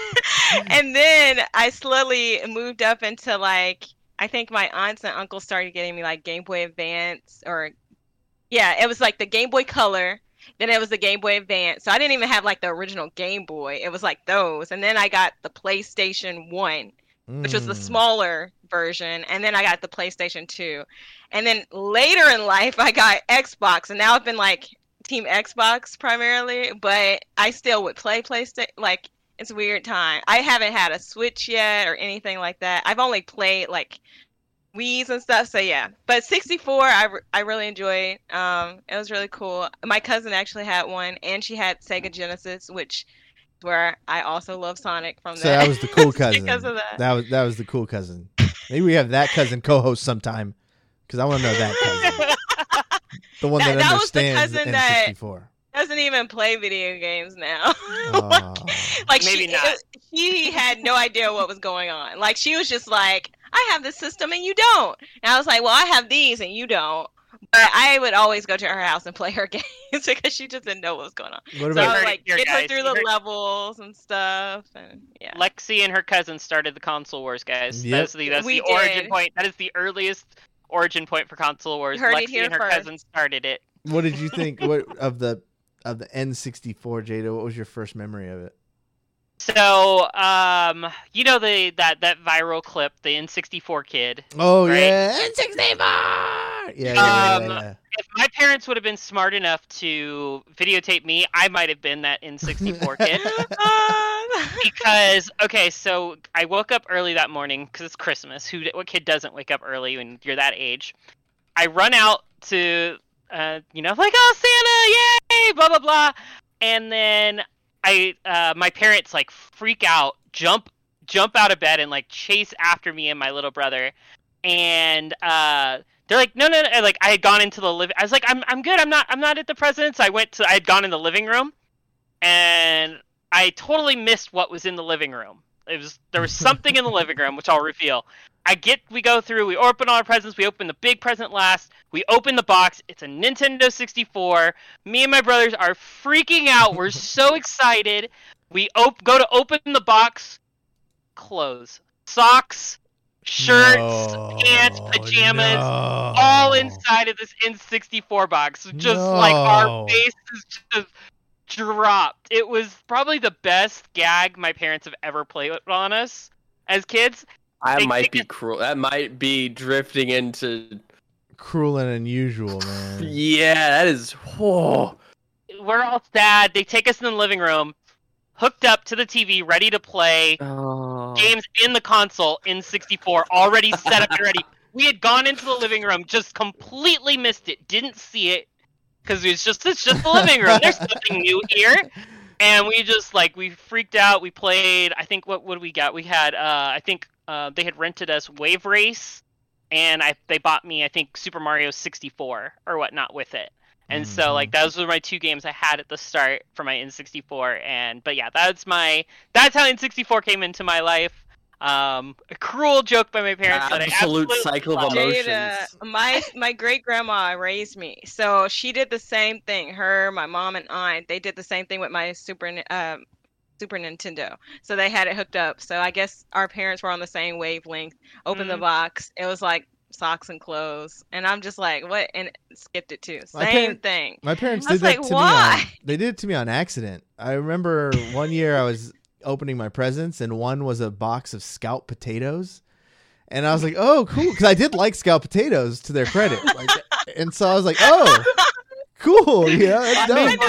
and then I slowly moved up into like I think my aunts and uncles started getting me like Game Boy Advance or yeah, it was like the Game Boy Color. Then it was the Game Boy Advance. So I didn't even have like the original Game Boy. It was like those. And then I got the PlayStation one, which was the Mm. smaller version. And then I got the PlayStation two. And then later in life, I got Xbox. And now I've been like Team Xbox primarily. But I still would play PlayStation. Like, it's a weird time. I haven't had a Switch yet or anything like that. I've only played like Wii's and stuff. So yeah, but sixty-four, I, re- I really enjoyed. Um, it was really cool. My cousin actually had one, and she had Sega Genesis, which is where I also love Sonic from. So that was the cool cousin. because of that. That was that was the cool cousin. Maybe we have that cousin co-host sometime, because I want to know that cousin, the one that, That- that was the understands cousin N that- sixty-four. Doesn't even play video games now. Oh. like Maybe she, not. it- she had no idea what was going on. Like she was just like, I have this system and you don't. And I was like, well, I have these and you don't. But I would always go to her house and play her games because she just didn't know what was going on. What So I about would heard it like here, get her guys. through You the heard- levels and stuff. And yeah. Lexi and her cousin started the console wars, guys. Yep. That's the that's We the origin did. point. That is the earliest origin point for console wars. You heard Lexi it here and her first. cousin started it. what did you think? What of the of the N sixty-four, Jada? What was your first memory of it? So, um, you know the that that viral clip, the N sixty-four kid. Oh Right. yeah, N sixty-four. Yeah, yeah, yeah, Um, yeah, yeah. If my parents would have been smart enough to videotape me, I might have been that N sixty-four kid. Because okay, so I woke up early that morning because it's Christmas. Who what kid doesn't wake up early when you're that age? I run out to, uh, you know, like oh Santa, yay, blah blah blah, and then I, uh, my parents like freak out, jump, jump out of bed and like chase after me and my little brother, and uh. They're like, no, no, no. Like, I had gone into the living. I was like, I'm, I'm good. I'm not, I'm not at the president's. I went to, I had gone in the living room, and I totally missed what was in the living room. It was, there was something in the living room, which I'll reveal. I get, we go through, we open all our presents. We open the big present last. We open the box. It's a Nintendo sixty-four. Me and my brothers are freaking out. We're so excited. We op- go to open the box. Clothes, socks, shirts, No, pants, pajamas, no. all inside of this N sixty-four box. Just like our No. faces just dropped. It was probably the best gag my parents have ever played on us as kids. That They might think be it's- cruel. That might be drifting into. Cruel and unusual, man. Yeah, that is. Whoa. When we're all sad. They take us in the living room, hooked up to the T V, ready to play Oh. games in the console in sixty-four, already set up and ready. We had gone into the living room, just completely missed it, didn't see it, because it was just it's just the living room. There's nothing new here, and we just like we freaked out. We played. I think what what we got? We had uh, I think uh, they had rented us Wave Race, and I they bought me I think Super Mario sixty-four or whatnot with it. And mm-hmm. so like those were my two games I had at the start for my N sixty-four, and but yeah, that's my that's how N sixty-four came into my life. Um, a cruel joke by my parents. Absolute cycle of emotions. Jada, my my great grandma raised me, so she did the same thing. Her, my mom, and I, they did the same thing with my Super um, Super Nintendo. So they had it hooked up. So I guess our parents were on the same wavelength. Opened mm-hmm. the box. It was like socks and clothes, and I'm just like, what? And skipped it too. Same parent, thing. My parents did that like, to why? me. On, they did it to me on accident. I remember one year I was opening my presents, and one was a box of Scout potatoes, and I was like, oh, cool, because I did like Scout potatoes, to their credit, like, and so I was like, oh, cool, yeah, that's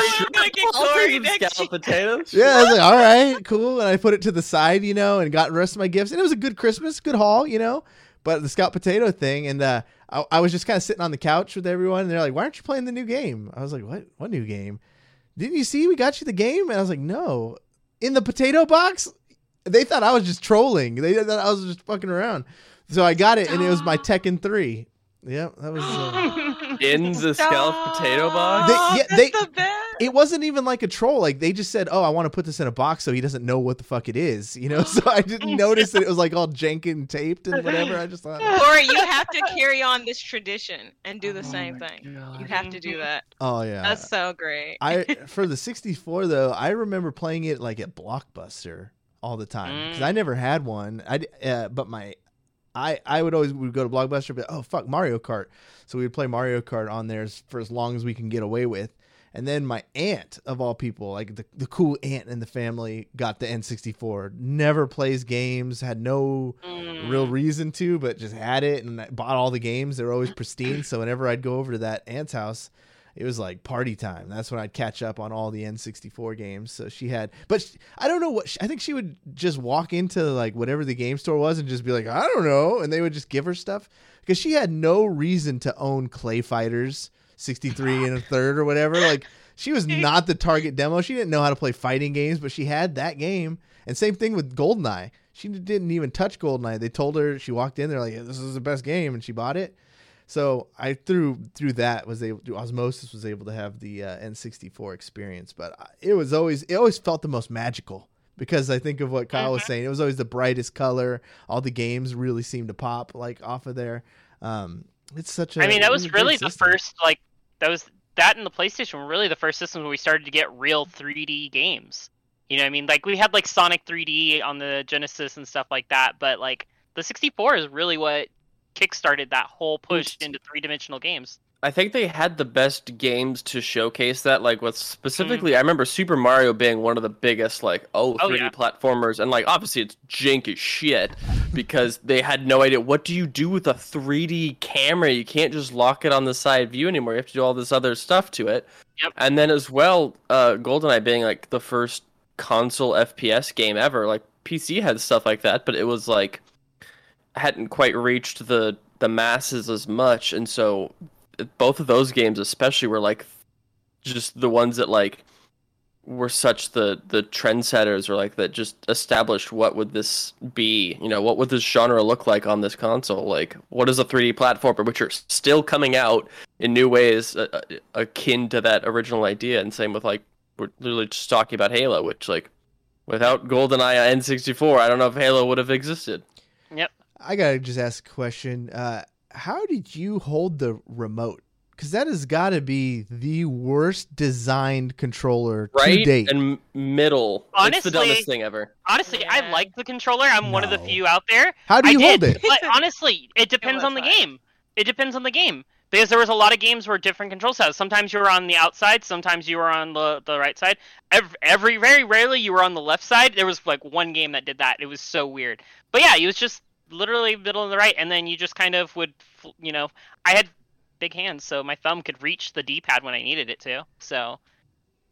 dope. Scout potatoes. Yeah, I was like, all right, cool, and I put it to the side, you know, and got the rest of my gifts, and it was a good Christmas, good haul, you know. But the Scout potato thing, and uh, I, I was just kind of sitting on the couch with everyone, and they're like, why aren't you playing the new game? I was like, what? What new game? Didn't you see we got you the game? And I was like, no. In the potato box? They thought I was just trolling. They thought I was just fucking around. So I got it, and it was my Tekken three. Yep, that was uh... in the Scout potato box. They, yeah, they, the it wasn't even like a troll. Like they just said, "Oh, I want to put this in a box so he doesn't know what the fuck it is," you know. So I didn't notice that it was like all jank and taped and whatever. I just thought, Corey, you have to carry on this tradition and do the oh same thing. God. You have to do that. Oh yeah, that's so great. I for the sixty-four though, I remember playing it like at Blockbuster all the time because mm. I never had one. I uh, but my. I, I would always would go to Blockbuster, but oh fuck, Mario Kart. So we would play Mario Kart on there for as long as we can get away with. And then my aunt, of all people, like the, the cool aunt in the family, got the N sixty-four. Never plays games, had no mm. real reason to, but just had it and bought all the games. They were always pristine. So whenever I'd go over to that aunt's house, it was like party time. That's when I'd catch up on all the N sixty-four games. So she had, but she, I don't know what, she, I think she would just walk into like whatever the game store was and just be like, I don't know. And they would just give her stuff because she had no reason to own Clay Fighters sixty-three and a third or whatever. Like she was not the target demo. She didn't know how to play fighting games, but she had that game. And same thing with GoldenEye. She didn't even touch GoldenEye. They told her, she walked in, they're like, this is the best game. And she bought it. So I through through that was able to osmosis was able to have the uh, N sixty-four experience, but it was always it always felt the most magical because I think of what Kyle was saying. It was always the brightest color. All the games really seemed to pop like off of there. Um, it's such a. I mean, that was really the first like that was that and the PlayStation were really the first systems where we started to get real three D games. You know what I mean? Like we had like Sonic three D on the Genesis and stuff like that, but like the sixty-four is really what kickstarted that whole push into three-dimensional games. I think they had the best games to showcase that. Like, with specifically, mm. I remember Super Mario being one of the biggest, like, oh, three D oh, yeah. platformers, and like, obviously, it's jank as shit because they had no idea what do you do with a three D camera. You can't just lock it on the side view anymore. You have to do all this other stuff to it. Yep. And then as well, uh, GoldenEye being like the first console F P S game ever. Like, P C had stuff like that, but it was like hadn't quite reached the the masses as much, and so both of those games especially were like just the ones that like were such the the trendsetters, or like that just established what would this be, you know, what would this genre look like on this console, like what is a three D platformer, which are still coming out in new ways uh, akin to that original idea. And same with like we're literally just talking about Halo, which like without GoldenEye N sixty-four, I don't know if Halo would have existed. Yep. I gotta just ask a question. Uh, how did you hold the remote? Because that has got to be the worst designed controller right? to date. And middle. Honestly, it's the dumbest thing ever. Honestly, yeah. I like the controller. I'm no. one of the few out there. How do you I hold did, it? But honestly, it depends it on the fun. game. It depends on the game. Because there was a lot of games where different control styles. Sometimes you were on the outside, sometimes you were on the, the right side. Every, every very rarely you were on the left side. There was like one game that did that. It was so weird. But yeah, it was just literally middle and the right, and then you just kind of would, you know, I had big hands, so my thumb could reach the D-pad when I needed it to. So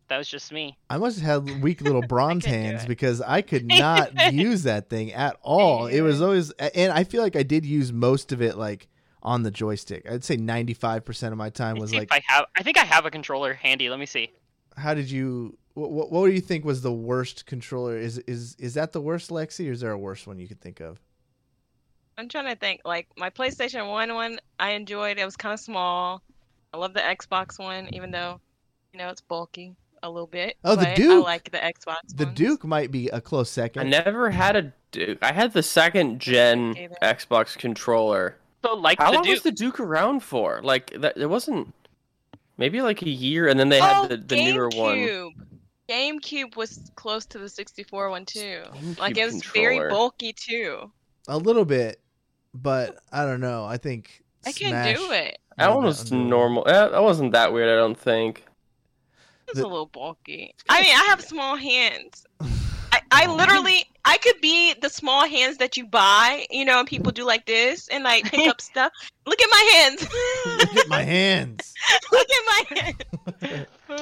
that was just me. I must have had weak little bronze couldn't do hands it. because I could not use that thing at all. It was always, and I feel like I did use most of it like on the joystick. I'd say ninety-five percent of my time Let's was see like, if I have. I think I have a controller handy. Let me see. how did you, what, what do you think was the worst controller? Is, is, is that the worst, Lexi, or is there a worse one you could think of? I'm trying to think. Like my PlayStation One one, I enjoyed. It was kind of small. I love the Xbox one, even though, you know, it's bulky a little bit. Oh, the but I Duke. like the Xbox. The ones. Duke might be a close I second. never had a Duke. I had the second gen Okay, then. Xbox controller. So like How the long was Duke. the Duke around for? Like that, it wasn't. Maybe like a year, and then they Oh, had the, the newer one. GameCube. GameCube was close to the sixty-four one too. Like GameCube it was very controller. bulky too. A little bit, but I don't know. I think I can Smash do it. That made one was undoable. normal. Eh, That wasn't that weird, I don't think. It was The- a little bulky. I mean, I have small hands. I, I literally, I could be the small hands that you buy, you know, and people do like this and like pick up stuff. Look at my hands. Look at my hands. Look at my hands.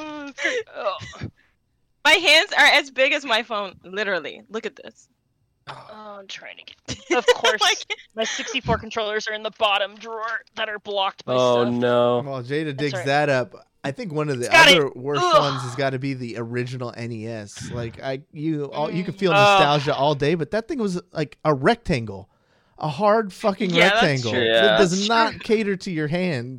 Oh. My hands are as big as my phone. Literally. Look at this. Oh, I'm trying to get. Of course, Like, my sixty-four controllers are in the bottom drawer that are blocked by Oh stuff. no. Well, Jada digs right. that up. I think one of the got other worst Ugh. ones has got to be the original N E S. Like I, you, all, you can feel Mm. nostalgia all day, but that thing was like a rectangle, a hard fucking Yeah, that's rectangle true. that Yeah, does that's not true. cater to your hand.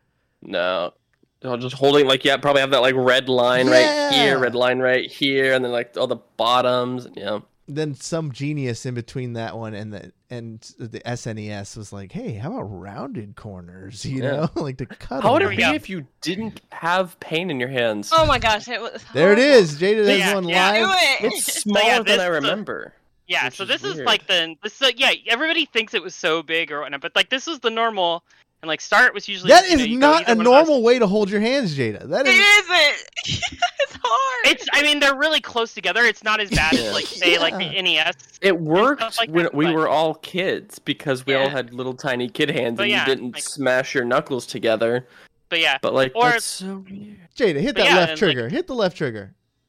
No. Oh, just holding like yeah, probably have that like red line right Yeah. here, red line right here, and then like all the bottoms. Yeah. Then some genius in between that one and the and the S N E S was like, hey, how about rounded corners? You Yeah. know, like to cut. How would them. it we be go. if you didn't have pain in your hands? oh my gosh. It was There it horrible. is. Jada has Yeah, one yeah. Do live. it. It's smaller yeah, than this- I the- remember. Yeah, Which so is this is weird. like the this so yeah, everybody thinks it was so big or whatnot, but like this was the normal and like start was usually That you know, is you go not either a one of those- normal way to hold your hands, Jada. That It is. isn't. It's hard. It's I mean they're really close together. It's not as bad as like say like the Yeah. N E S. It worked like when that, we but- were all kids because we all Yeah. had little tiny kid hands But and yeah, you didn't like- smash your knuckles together. But yeah. But like Or- that's so weird. Jada, hit But that yeah, left and, trigger. like- hit the left trigger.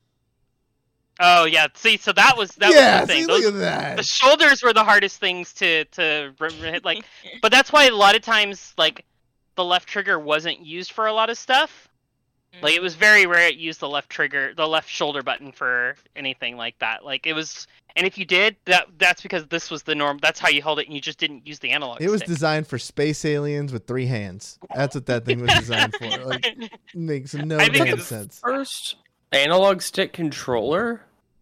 Oh yeah. See, so that was that yeah, was the see, thing. look Those, at that. the shoulders were the hardest things to to r- r- hit like but that's why a lot of times like the left trigger wasn't used for a lot of stuff. Like it was very rare it used the left trigger, the left shoulder button for anything like that. Like it was, and if you did, that that's because this was the norm. That's how you held it, and you just didn't use the analog. It was stick. designed for space aliens with three hands. That's what that thing was designed for. Like, makes no I think damn it's- sense. First analog stick controller.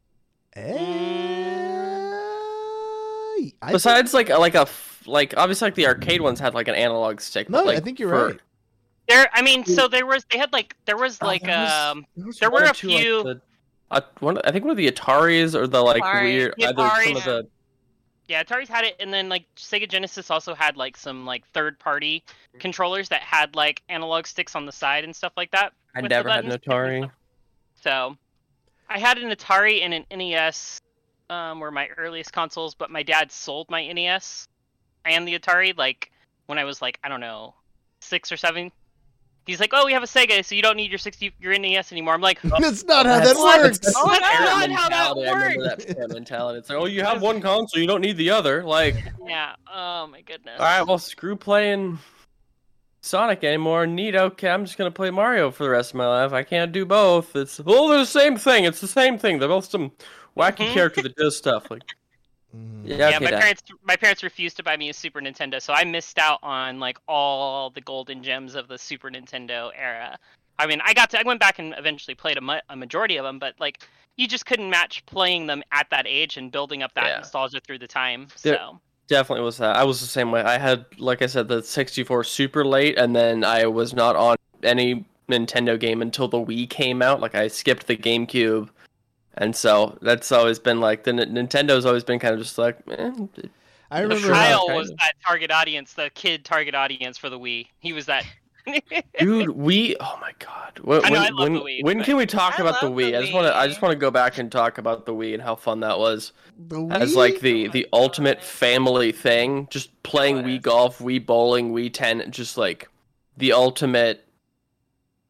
Eh, I Besides like a, like a f- like obviously like the arcade ones had like an analog stick. think, but, no, like, I think you're for- right. There, I mean, so there was they had like there was Oh, like there was- um was there one were or a two, like, few- the- uh, one, I think one of the Ataris or the like Atari. weird The either some Ataris. of the yeah Atari's had it, and then like Sega Genesis also had like some like third party controllers that had like analog sticks on the side and stuff like that. I with the never had an buttons. Atari. So, I had an Atari and an N E S, um, were my earliest consoles. But my dad sold my N E S and the Atari like when I was like I don't know six or seven. He's like, "Oh, we have a Sega, so you don't need your sixty your N E S anymore." I'm like, That's not how that That's- works. that's Oh, the that's parent not how that mentality. I remember works. that parent mentality. It's like, oh, you have one console, you don't need the other. Like, "Yeah, oh my goodness." all right, well, screw playing Sonic anymore. Neat. Okay, I'm just gonna play Mario for the rest of my life. I can't do both. It's well, they're the same thing. It's the same thing. They're both some wacky Mhm. character that does stuff. Like, Mhm. yeah, Yeah, okay, my Dad. parents my parents refused to buy me a Super Nintendo, so I missed out on like all the golden gems of the Super Nintendo era. I mean, I got to I went back and eventually played a, ma- a majority of them, but like you just couldn't match playing them at that age and building up that Yeah. nostalgia through the time. Yeah. So Definitely was that. I was the same way. I had, like I said, the sixty-four super late, and then I was not on any Nintendo game until the Wii came out. Like, I skipped the GameCube. And so that's always been like, the N- Nintendo's always been kind of just like, eh. I The remember Sure. how, Kyle kind was of. that target audience, the kid target audience for the Wii. He was that. Dude, Wii, oh my god. When, I know, I when, love the when, Wii, when but- can we talk I about the love the Wii? I just want to I just Wii. want to go back and talk about the Wii and how fun that was. the As Wii- like the the ultimate family thing, just playing Oh, Wii yes. golf, Wii bowling, Wii ten, just like the ultimate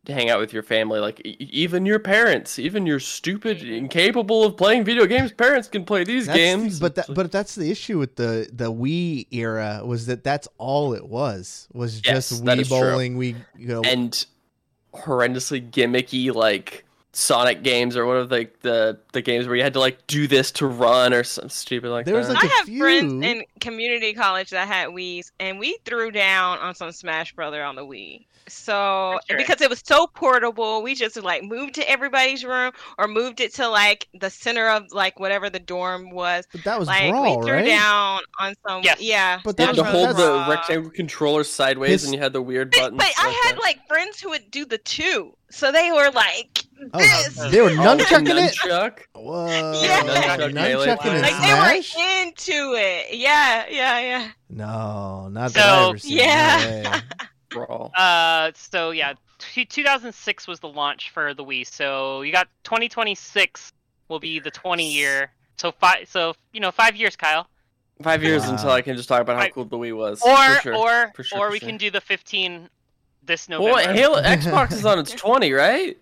hang out with your family. Like e- even your parents, even your stupid, incapable of playing video games parents can play these That's games. the- but that, but that's the issue with the the Wii era was that that's all it was was Yes, just that Wii is true. bowling. We you know and horrendously gimmicky like Sonic games or one of like the the games where you had to like do this to run or something stupid like There was, that. like, I a have few- friends in community college that had Wii's, and we threw down on some Smash Brother on the Wii. So For sure. because it was so portable, we just like moved to everybody's room or moved it to like the center of like whatever the dorm was. but that was Like Brawl, we threw right? down on some. Yes. Yeah. But You that had was to hold the Brawl. rectangle controller sideways His- and you had the weird But, buttons. but I like had that. like friends who would do the two, so they were like Oh, this. they were Oh, nunchucking it. nunchuck? Whoa, Yeah. Nunchuck melee nunchucking in fight. Like they Smash? were into it. Yeah, yeah, yeah. No, not that So- I ever seen. Yeah. No way. Brawl. Uh, so yeah, t- two thousand six was the launch for the Wii. So you got twenty twenty-six will be the twenty year. So five, so you know, five years, Kyle. Five years Wow. until I can just talk about how Right. cool the Wii was. Or for sure. or For sure, or for we sure. can do the fifteen this November. Well, Halo Xbox is on its twenty, right?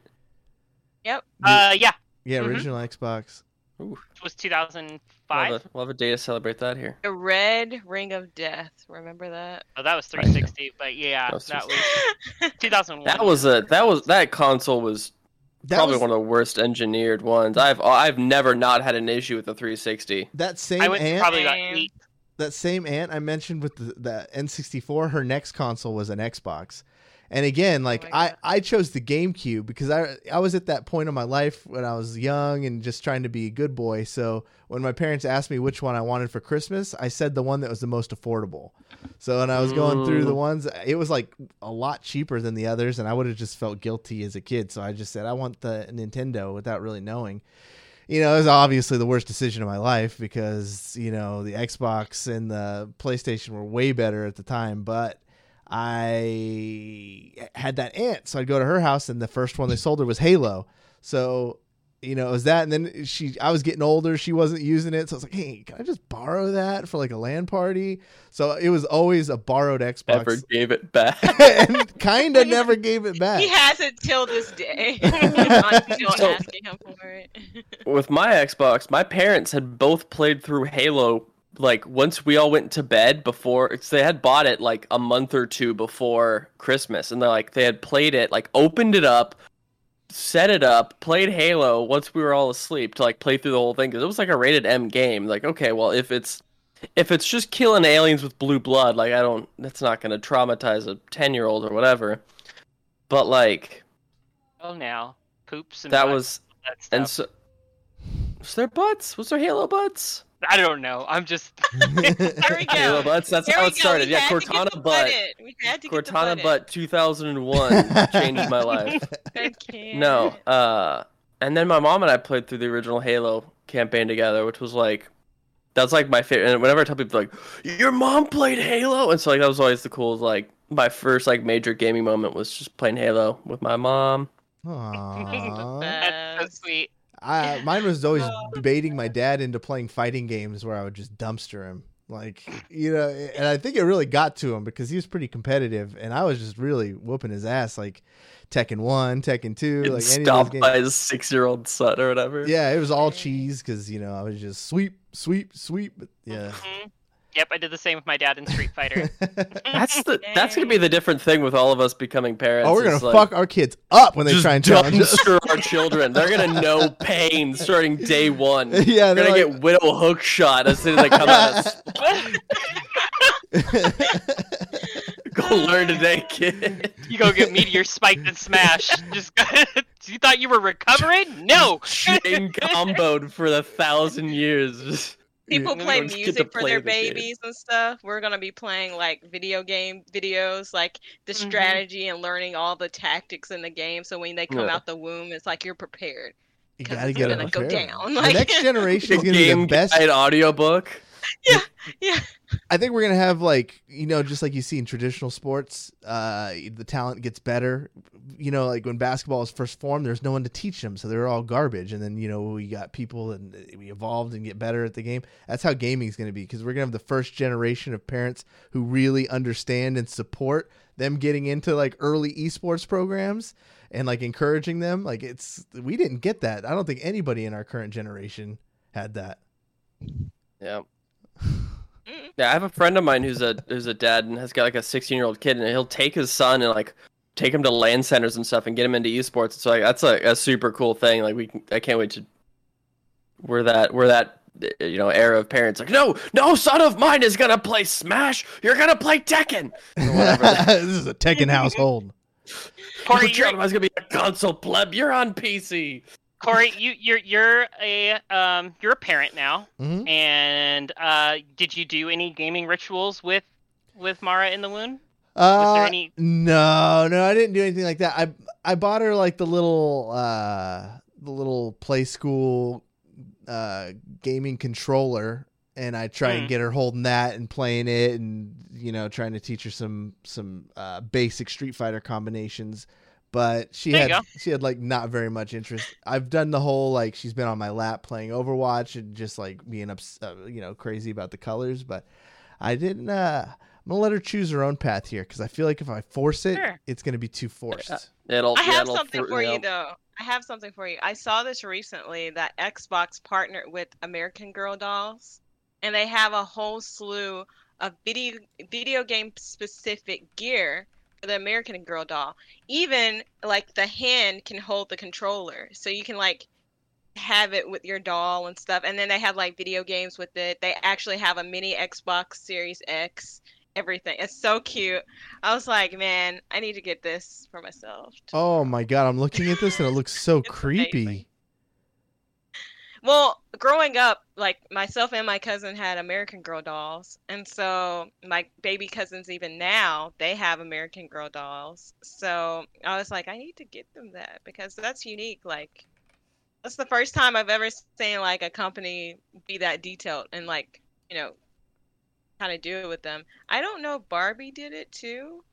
Yep. Uh, yeah, Yeah, Mhm. original Xbox. Ooh, it was two thousand we'll, five. have a, we'll have a day to celebrate that here. The Red Ring of Death. Remember that? Oh, that was Right. three sixty, but yeah, That was that was two thousand one. That was a that was that console was That probably was one of the worst engineered ones. I've I've never not had an issue with the three sixty. that same I went to aunt. probably about Man. eight. That same aunt I mentioned with the, the N sixty-four. Her next console was an Xbox. And again, like my I, God. I chose the GameCube because I I was at that point in my life when I was young and just trying to be a good boy. So when my parents asked me which one I wanted for Christmas, I said the one that was the most affordable. So when I was going through the Mm. ones, it was like a lot cheaper than the others, and I would have just felt guilty as a kid. So I just said I want the Nintendo without really knowing. You know, it was obviously the worst decision of my life because, you know, the Xbox and the PlayStation were way better at the time, but I had that aunt, so I'd go to her house, and the first one they sold her was Halo. So, you know, it was that, and then she, I was getting older, she wasn't using it, so I was like, hey, can I just borrow that for like a LAN party? So it was always a borrowed Xbox, Never gave it back. and kind of never gave it back. He has it till this day. I'm still So- asking him for it. With my Xbox, my parents had both played through Halo. Like once we all went to bed before, cause they had bought it like a month or two before Christmas, and they're like they had played it, like opened it up, set it up, played Halo once we were all asleep to like play through the whole thing because it was like a rated M game. Like okay, well if it's if it's just killing aliens with blue blood, like I don't, that's not gonna traumatize a ten year old or whatever. But like Oh, now poops and that butts, was, that stuff. and so was there butts? Was there Halo butts? I don't know. I'm just Here we go. Halo butts. That's Here how we it go. started. We Yeah, had to get Cortana the butt. button. We had to get the Cortana button. butt two thousand one changed my life. I can't. No, uh, and then my mom and I played through the original Halo campaign together, which was like, that's like my favorite. And whenever I tell people like, your mom played Halo, and so like that was always the coolest. Like my first like major gaming moment was just playing Halo with my mom. Aww. that's so sweet. I, mine was always baiting my dad into playing fighting games where I would just dumpster him. Like, you know, and I think it really got to him because he was pretty competitive and I was just really whooping his ass, like Tekken one, Tekken two, Getting like any of stomped those by games. his six-year-old son or whatever. Yeah, it was all cheese because, you know, I was just sweep, sweep, sweep. But yeah. Mhm. Yep, I did the same with my dad in Street Fighter. That's the that's gonna be the different thing with all of us becoming parents. Oh, we're going is, to like, fuck our kids up when they just try and challenge us. dumpster our children. They're gonna know pain starting day one. Yeah, They're they're gonna like- get widow hook shot as soon as they come out. Of Go learn today, kid. You go get Meteor spiked and smashed. Just you thought you were recovering? No. Chain comboed for the thousand years. People You play don't get to music for play their the game. babies and stuff. We're gonna be playing like video game videos, like the Mhm. strategy and learning all the tactics in the game. So when they come Yeah. out the womb, it's like you're prepared. You 'Cause gotta it's get gonna them go prepared. down. The Like next generation is The going to be game the best. guide audiobook. Yeah, yeah. I think we're gonna have like you know just like you see in traditional sports, uh, the talent gets better. You know, like when basketball was first formed, there's no one to teach them, so they're all garbage. And then you know we got people and we evolved and get better at the game. That's how gaming is gonna be because we're gonna have the first generation of parents who really understand and support them getting into like early esports programs and like encouraging them. Like it's we didn't get that. I don't think anybody in our current generation had that. Yeah. Yeah, I have a friend of mine who's a who's a dad and has got like a sixteen year old kid, and he'll take his son and like take him to LAN centers and stuff and get him into esports. So like that's a, a super cool thing. Like we, can, I can't wait to. We're that we're that you know era of parents like no no son of mine is gonna play Smash. You're gonna play Tekken. Or whatever. This is a Tekken household. Corey, you're gonna be a console pleb. You're on P C. Corey, you you're you're a um you're a parent now, Mm-hmm. and uh, did you do any gaming rituals with with Mara in the womb? Uh, Was there any- No, no, I didn't do anything like that. I I bought her like the little uh the little play school uh gaming controller, and I try Mm. and get her holding that and playing it, and you know trying to teach her some some uh, basic Street Fighter combinations. But she There you had go. she had like not very much interest. I've done the whole like she's been on my lap playing Overwatch and just like being ups, uh, you know crazy about the colors. But I didn't. Uh, I'm gonna let her choose her own path here because I feel like if I force it, Sure. it's gonna be too forced. It'll. I yeah, have it'll something fr- for you yeah. though. I have something for you. I saw this recently that Xbox partnered with American Girl dolls, and they have a whole slew of video video game specific gear for the American Girl doll. Even like the hand can hold the controller, so you can like have it with your doll and stuff. And then they have like video games with it. They actually have a mini Xbox Series X. Everything. It's so cute. I was like, man, I need to get this for myself. Oh my god, I'm looking at this and it looks so It's creepy. amazing. Well, growing up, like myself and my cousin had American Girl dolls, and so my baby cousins even now they have American Girl dolls. So I was like, I need to get them that because that's unique. Like that's the first time I've ever seen like a company be that detailed and like you know kind of do it with them. I don't know if Barbie did it too,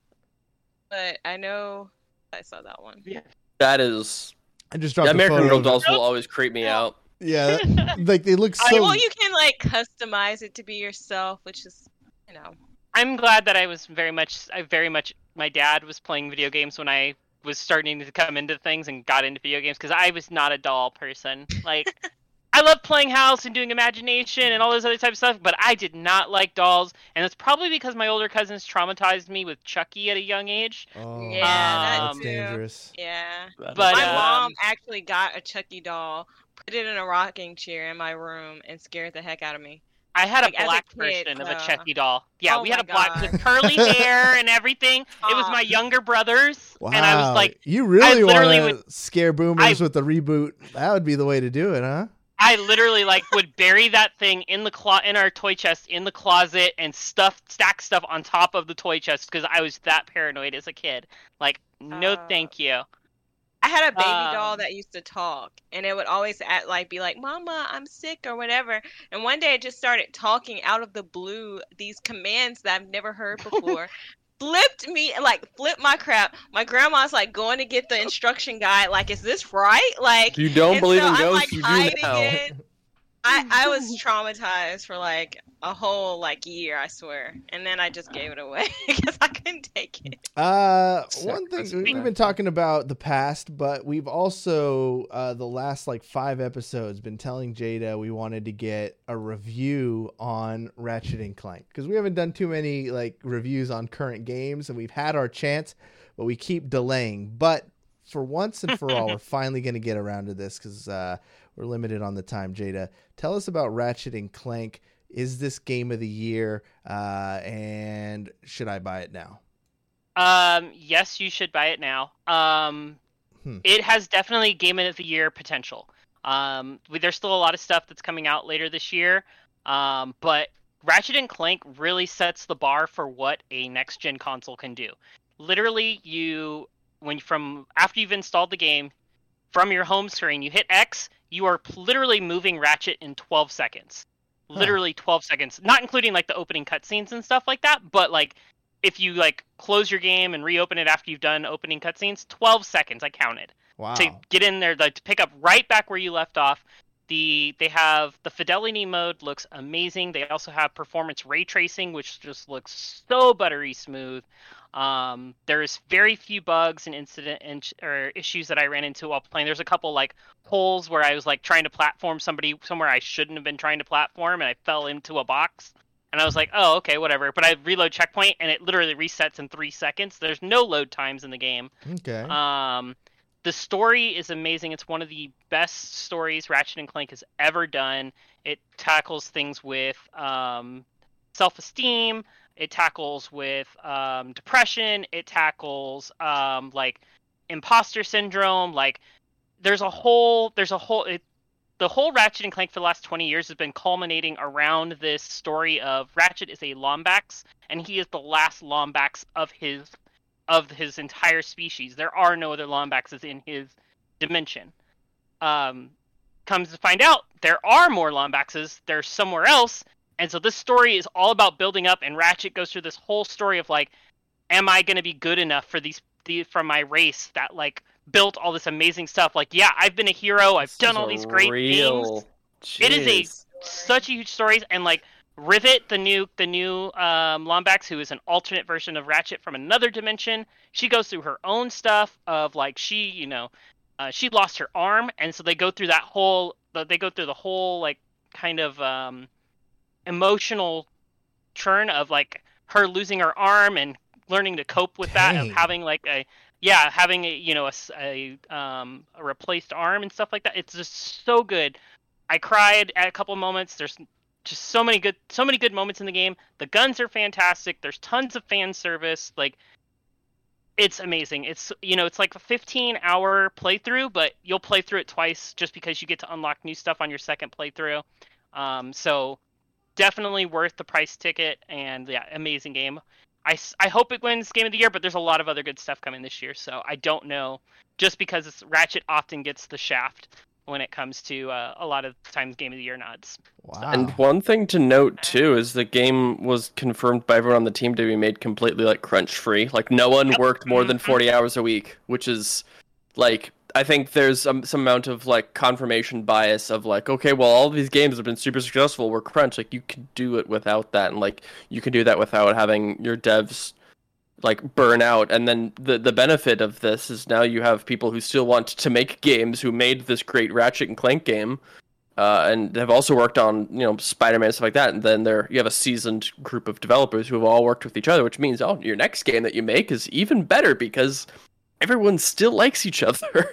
but I know I saw that one. Yeah. That is. I just The dropped a American photo Girl of it. dolls will always creep me out. Yeah, that- like they look I, so. well, you can like customize it to be yourself, which is, you know. I'm glad that I was very much, I very much, my dad was playing video games when I was starting to come into things and got into video games because I was not a doll person. Like, I love playing house and doing imagination and all this other type of stuff, but I did not like dolls, and it's probably because my older cousins traumatized me with Chucky at a young age. Oh, Yeah, that that's Um, too. dangerous. Yeah. That But, is- My um, mom actually got a Chucky doll, put it in a rocking chair in my room, and scared the heck out of me. I had Like, a as a black kid, version of uh, a Chucky doll. Yeah, oh we had my a black God. with curly hair and everything. It was Aw. my younger brother's, Wow, and I was like, you really literally want to scare boomers with the reboot? That would be the way to do it, huh? I literally like would bury that thing in the clo- in our toy chest in the closet and stuff stack stuff on top of the toy chest because I was that paranoid as a kid. Like, no, Uh, thank you. I had a baby doll Um, that used to talk, and it would always act like be like, "Mama, I'm sick" or whatever. And one day it just started talking out of the blue these commands that I've never heard before. Flipped me, like flipped my crap. My grandma's like going to get the instruction guide, like, "Is this right?" Like, If you don't and believe so in I'm, ghosts, like, you do hiding now. it. I, I was traumatized for like a whole like year, I swear, and then I just gave it away because I couldn't take it. Uh, Sick. one thing That's we've bad. been talking about the past, but we've also uh, the last like five episodes been telling Jada we wanted to get a review on Ratchet and Clank because we haven't done too many like reviews on current games, and we've had our chance, but we keep delaying. But for once and for all, we're finally going to get around to this because uh, we're limited on the time. Jada, tell us about Ratchet and Clank. Is this game of the year, uh, and should I buy it now? Um, yes, you should buy it now. Um, Hmm. it has definitely game of the year potential. Um, we- there's still a lot of stuff that's coming out later this year. Um, but Ratchet and Clank really sets the bar for what a next gen console can do. Literally, you when from after you've installed the game, from your home screen, you hit X, you are literally moving Ratchet in twelve seconds. Literally twelve seconds, not including like the opening cutscenes and stuff like that. But like, if you like close your game and reopen it after you've done opening cutscenes, twelve seconds I counted Wow. to get in there, like to pick up right back where you left off. The they have the fidelity mode looks amazing. They also have performance ray tracing, which just looks so buttery smooth. Um, there's very few bugs and incident and or issues that I ran into while playing. There's a couple like holes where I was like trying to platform somebody somewhere I shouldn't have been trying to platform, and I fell into a box. And I was like, oh, okay, whatever. But I reload checkpoint, and it literally resets in three seconds. There's no load times in the game. Okay. Um, the story is amazing. It's one of the best stories Ratchet and Clank has ever done. It tackles things with um, self-esteem. It tackles with um, depression. It tackles um, like imposter syndrome. Like there's a whole, there's a whole, it, the whole Ratchet and Clank for the last twenty years has been culminating around this story of Ratchet is a Lombax, and he is the last Lombax of his of his entire species. There are no other Lombaxes in his dimension. Um, comes to find out, there are more Lombaxes. They're somewhere else. And so this story is all about building up, and Ratchet goes through this whole story of like, am I going to be good enough for these, the, from my race that like built all this amazing stuff? Like, yeah, I've been a hero. I've This done is all a these great real... things. It is a Jeez. such a huge story, and like Rivet, the new the new um, Lombax, who is an alternate version of Ratchet from another dimension, she goes through her own stuff of like she, you know, uh, she lost her arm, and so they go through that whole they go through the whole like kind of um, emotional churn of like her losing her arm and learning to cope with that, of Dang. having like a yeah having a you know a, s- a, um, a replaced arm and stuff like that. It's just so good. I cried at a couple moments. There's just so many good so many good moments in the game. The guns are fantastic. There's tons of fan service. Like it's amazing. It's you know, it's like a fifteen hour playthrough, but you'll play through it twice just because you get to unlock new stuff on your second playthrough. Um, so definitely worth the price ticket, and yeah, amazing game. I, s- I hope it wins Game of the Year, but there's a lot of other good stuff coming this year, so I don't know. Just because it's, Ratchet often gets the shaft when it comes to uh, a lot of times Game of the Year nods. Wow. And one thing to note too is the game was confirmed by everyone on the team to be made completely like crunch free. Like no one Yep. worked more than Mhm. forty hours a week, which is like I think there's some some amount of like confirmation bias of like, okay, well all of these games have been super successful, we're crunch. Like you can do it without that, and like you can do that without having your devs like burn out. And then the the benefit of this is now you have people who still want to make games who made this great Ratchet and Clank game, uh, and have also worked on you know Spider-Man and stuff like that. And then there you have a seasoned group of developers who have all worked with each other, which means oh your next game that you make is even better because everyone still likes each other.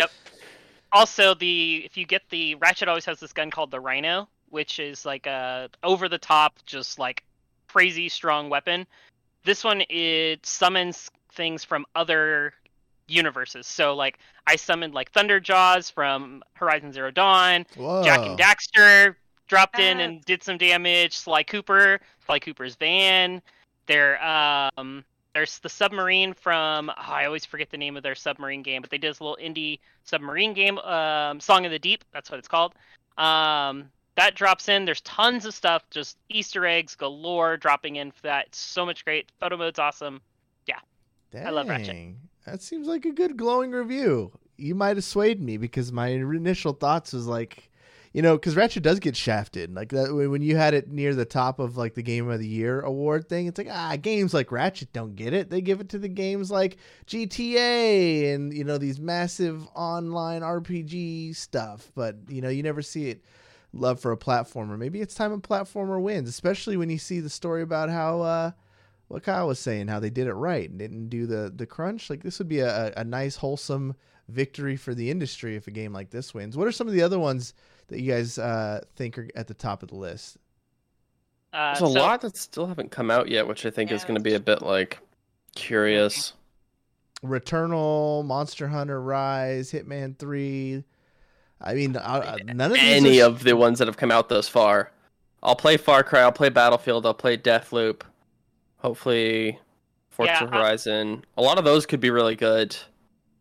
Also, the if you get the Ratchet always has this gun called the Rhino, which is like a over the top, just like crazy strong weapon. This one it summons things from other universes. So like I summoned like Thunderjaws from Horizon Zero Dawn. Whoa. Jack and Daxter dropped in Ah. and did some damage. Sly Cooper, Sly Cooper's van. There, um, there's the submarine from. Oh, I always forget the name of their submarine game, but they did this little indie submarine game, um, Song of the Deep. That's what it's called. Um, that drops in. There's tons of stuff, just Easter eggs galore dropping in for that. It's so much great. Photo mode's awesome. Dang. I love Ratchet. That seems like a good glowing review. You might have swayed me because my initial thoughts was like, you know, because Ratchet does get shafted. Like that when when you had it near the top of like the Game of the Year award thing, it's like ah, games like Ratchet don't get it. They give it to the games like G T A and you know these massive online R P G stuff. But you know, you never see it love for a platformer. Maybe it's time a platformer wins, especially when you see the story about how. Uh, What Kyle was saying, how they did it right and didn't do the, the crunch. Like this would be a, a nice, wholesome victory for the industry if a game like this wins. What are some of the other ones that you guys uh, think are at the top of the list? Uh, There's a so- lot that still haven't come out yet, which I think is Yeah. going to be a bit like curious. Returnal, Monster Hunter Rise, Hitman three. I mean, uh, none of these Any are... of the ones that have come out thus far. I'll play Far Cry, I'll play Battlefield, I'll play Deathloop. Hopefully Forza Yeah, I- Horizon. A lot of those could be really good.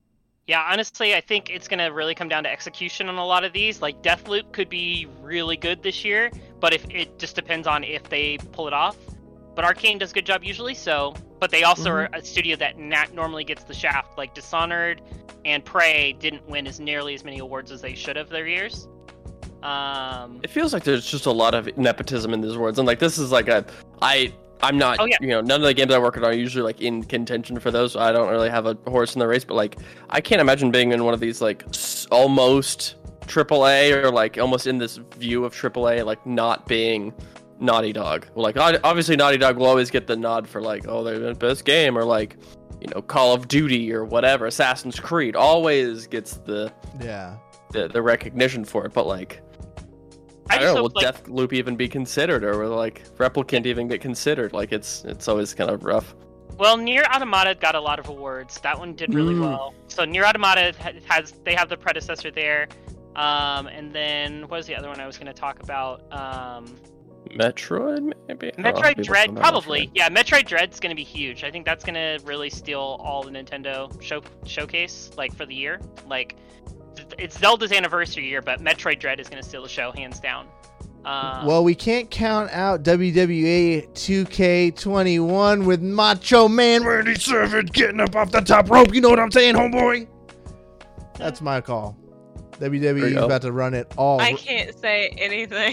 Yeah, honestly, I think it's going to really come down to execution on a lot of these. Like, Deathloop could be really good this year, but if it just depends on if they pull it off. But Arcane does a good job usually, so... But they also mm-hmm. are a studio that not normally gets the shaft. Like, Dishonored and Prey didn't win as nearly as many awards as they should have their years. Um, it feels like there's just a lot of nepotism in these awards. And, like, this is like a... I... I'm not, oh, yeah. you know, none of the games I work on are usually, like, in contention for those, so I don't really have a horse in the race, but, like, I can't imagine being in one of these, like, s- almost triple A, or, like, almost in this view of triple A, like, not being Naughty Dog. Well, like, obviously Naughty Dog will always get the nod for, like, oh, they're the best game, or, like, you know, Call of Duty, or whatever, Assassin's Creed, always gets the, yeah, the, the recognition for it, but, like, I, I don't know, will like, Deathloop even be considered, or will, like, Replicant even get considered? Like, it's it's always kind of rough. Well, Nier Automata got a lot of awards. That one did really mm. well. So Nier Automata has, they have the predecessor there. Um, and then, what was the other one I was going to talk about? Um, Metroid, maybe? Metroid Dread, probably. Metroid. Yeah, Metroid Dread's going to be huge. I think that's going to really steal all the Nintendo show, showcase, like, for the year. Like... It's Zelda's anniversary year, but Metroid Dread is going to steal the show, hands down. Um, well, we can't count out W W E two K twenty-one with Macho Man Randy Savage getting up off the top rope. You know what I'm saying, homeboy? That's my call. W W E is about to run it all. I can't say anything.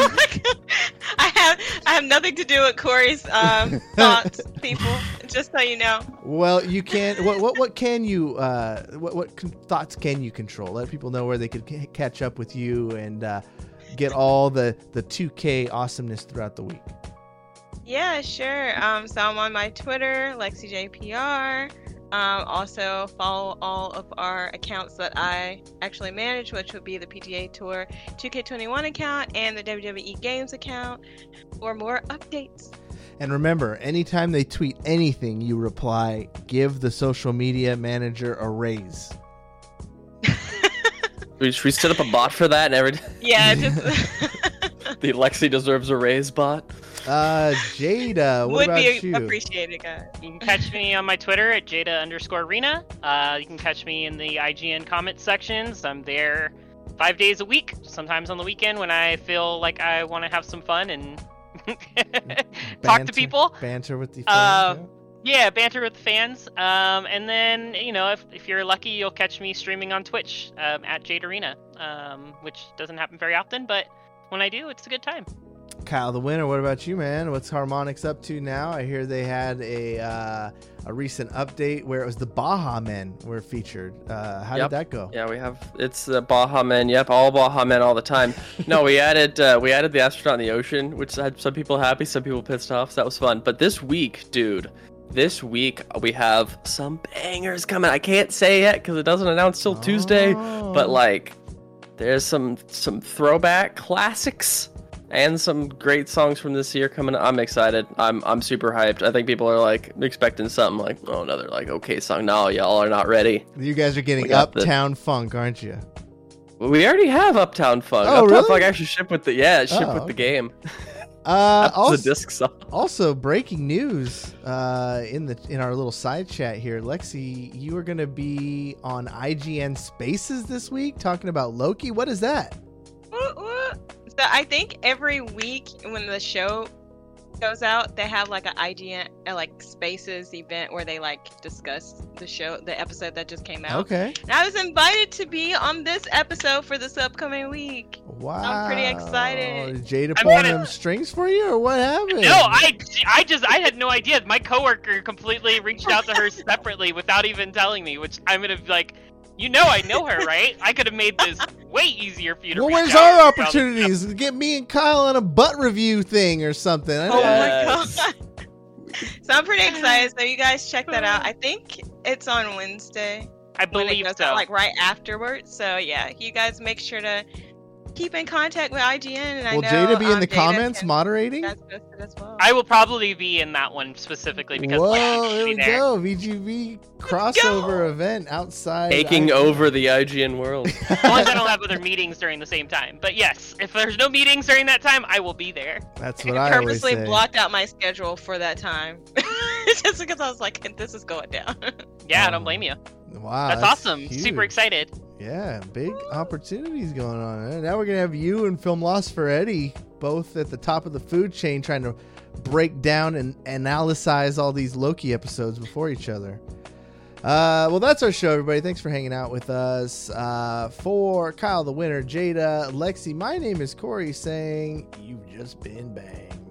I have I have nothing to do with Corey's um, thoughts, people. Just so you know. Well, you can't. What what what can you? Uh, what what con- thoughts can you control? Let people know where they could c- catch up with you and uh, get all the the two K awesomeness throughout the week. Yeah, sure. Um, so I'm on my Twitter, LexiJPR. Um, also follow all of our accounts that I actually manage, which would be the P G A Tour two K twenty-one account and the W W E Games account for more updates. And remember, anytime they tweet anything, you reply, give the social media manager a raise. we, should we set up a bot for that and every Yeah, just the Lexi deserves a raise bot. Uh, Jada, what would about be you? appreciated, guys. You can catch me on my Twitter at Jada underscore Arena. Uh, you can catch me in the I G N comment sections. I'm there five days a week, sometimes on the weekend when I feel like I want to have some fun and talk banter, to people. Banter with the fans. Uh, yeah? yeah, banter with the fans. Um, and then, you know, if, if you're lucky, you'll catch me streaming on Twitch um, at Jade Arena, um, which doesn't happen very often, but when I do, it's a good time. Kyle, the winner, what about you, man? What's Harmonix up to now? I hear they had a uh, a recent update where it was the Baja Men were featured. Uh, how yep. did that go? Yeah, we have it's the Baja Men. Yep, all Baja Men all the time. No, we added uh, we added the astronaut in the ocean, which had some people happy, some people pissed off. So that was fun. But this week, dude, this week we have some bangers coming. I can't say yet because it doesn't announce till oh. Tuesday. But like, there's some some throwback classics. And some great songs from this year coming up. I'm excited. I'm I'm super hyped. I think people are like expecting something like, oh, another like okay song. No, y'all are not ready. You guys are getting Uptown the... Funk, aren't you? We already have Uptown Funk. Oh, Uptown really? Funk actually shipped with the yeah, it shipped oh, with okay. the game. Uh, That's also, the disc song. Also, breaking news uh, in the in our little side chat here, Lexi, you are going to be on I G N Spaces this week talking about Loki. What is that? What, what? So I think every week when the show goes out, they have like an I G N uh, like Spaces event where they like discuss the show, the episode that just came out. Okay. And I was invited to be on this episode for this upcoming week. Wow. I'm pretty excited. Is Jada I'm pulling gonna... them strings for you, or what happened? No, I, I just I had no idea. My coworker completely reached out to her separately without even telling me, which I'm gonna be like, you know, I know her, right? I could have made this way easier for you to well, reach where's out our opportunities? Get me and Kyle on a butt review thing or something. I Oh Yes. my god. So I'm pretty excited. So you guys check that out. I think it's on Wednesday. I when it believe goes so. out, like right afterwards. So yeah, you guys make sure to keep in contact with I G N. And I Will know, Jada be in um, the Jada comments can- moderating? That's posted as well. I will probably be in that one specifically because Whoa, Lexi there should we be there. go. V G V crossover event outside. Taking I- over the I G N world. As long as I don't have other meetings during the same time. But yes, if there's no meetings during that time, I will be there. That's I what I always purposely say. blocked out my schedule for that time. Just because I was like, this is going down. Yeah, I Oh. don't blame you. Wow, that's, that's awesome. huge. Super excited. Yeah, big opportunities going on. And now we're gonna have you and Filmlost Eddie both at the top of the food chain, trying to break down and analyze all these Loki episodes before each other. Uh, well, that's our show, everybody. Thanks for hanging out with us. Uh, for Kyle the winner, Jada, Lexi, my name is Corey, saying you've just been banged.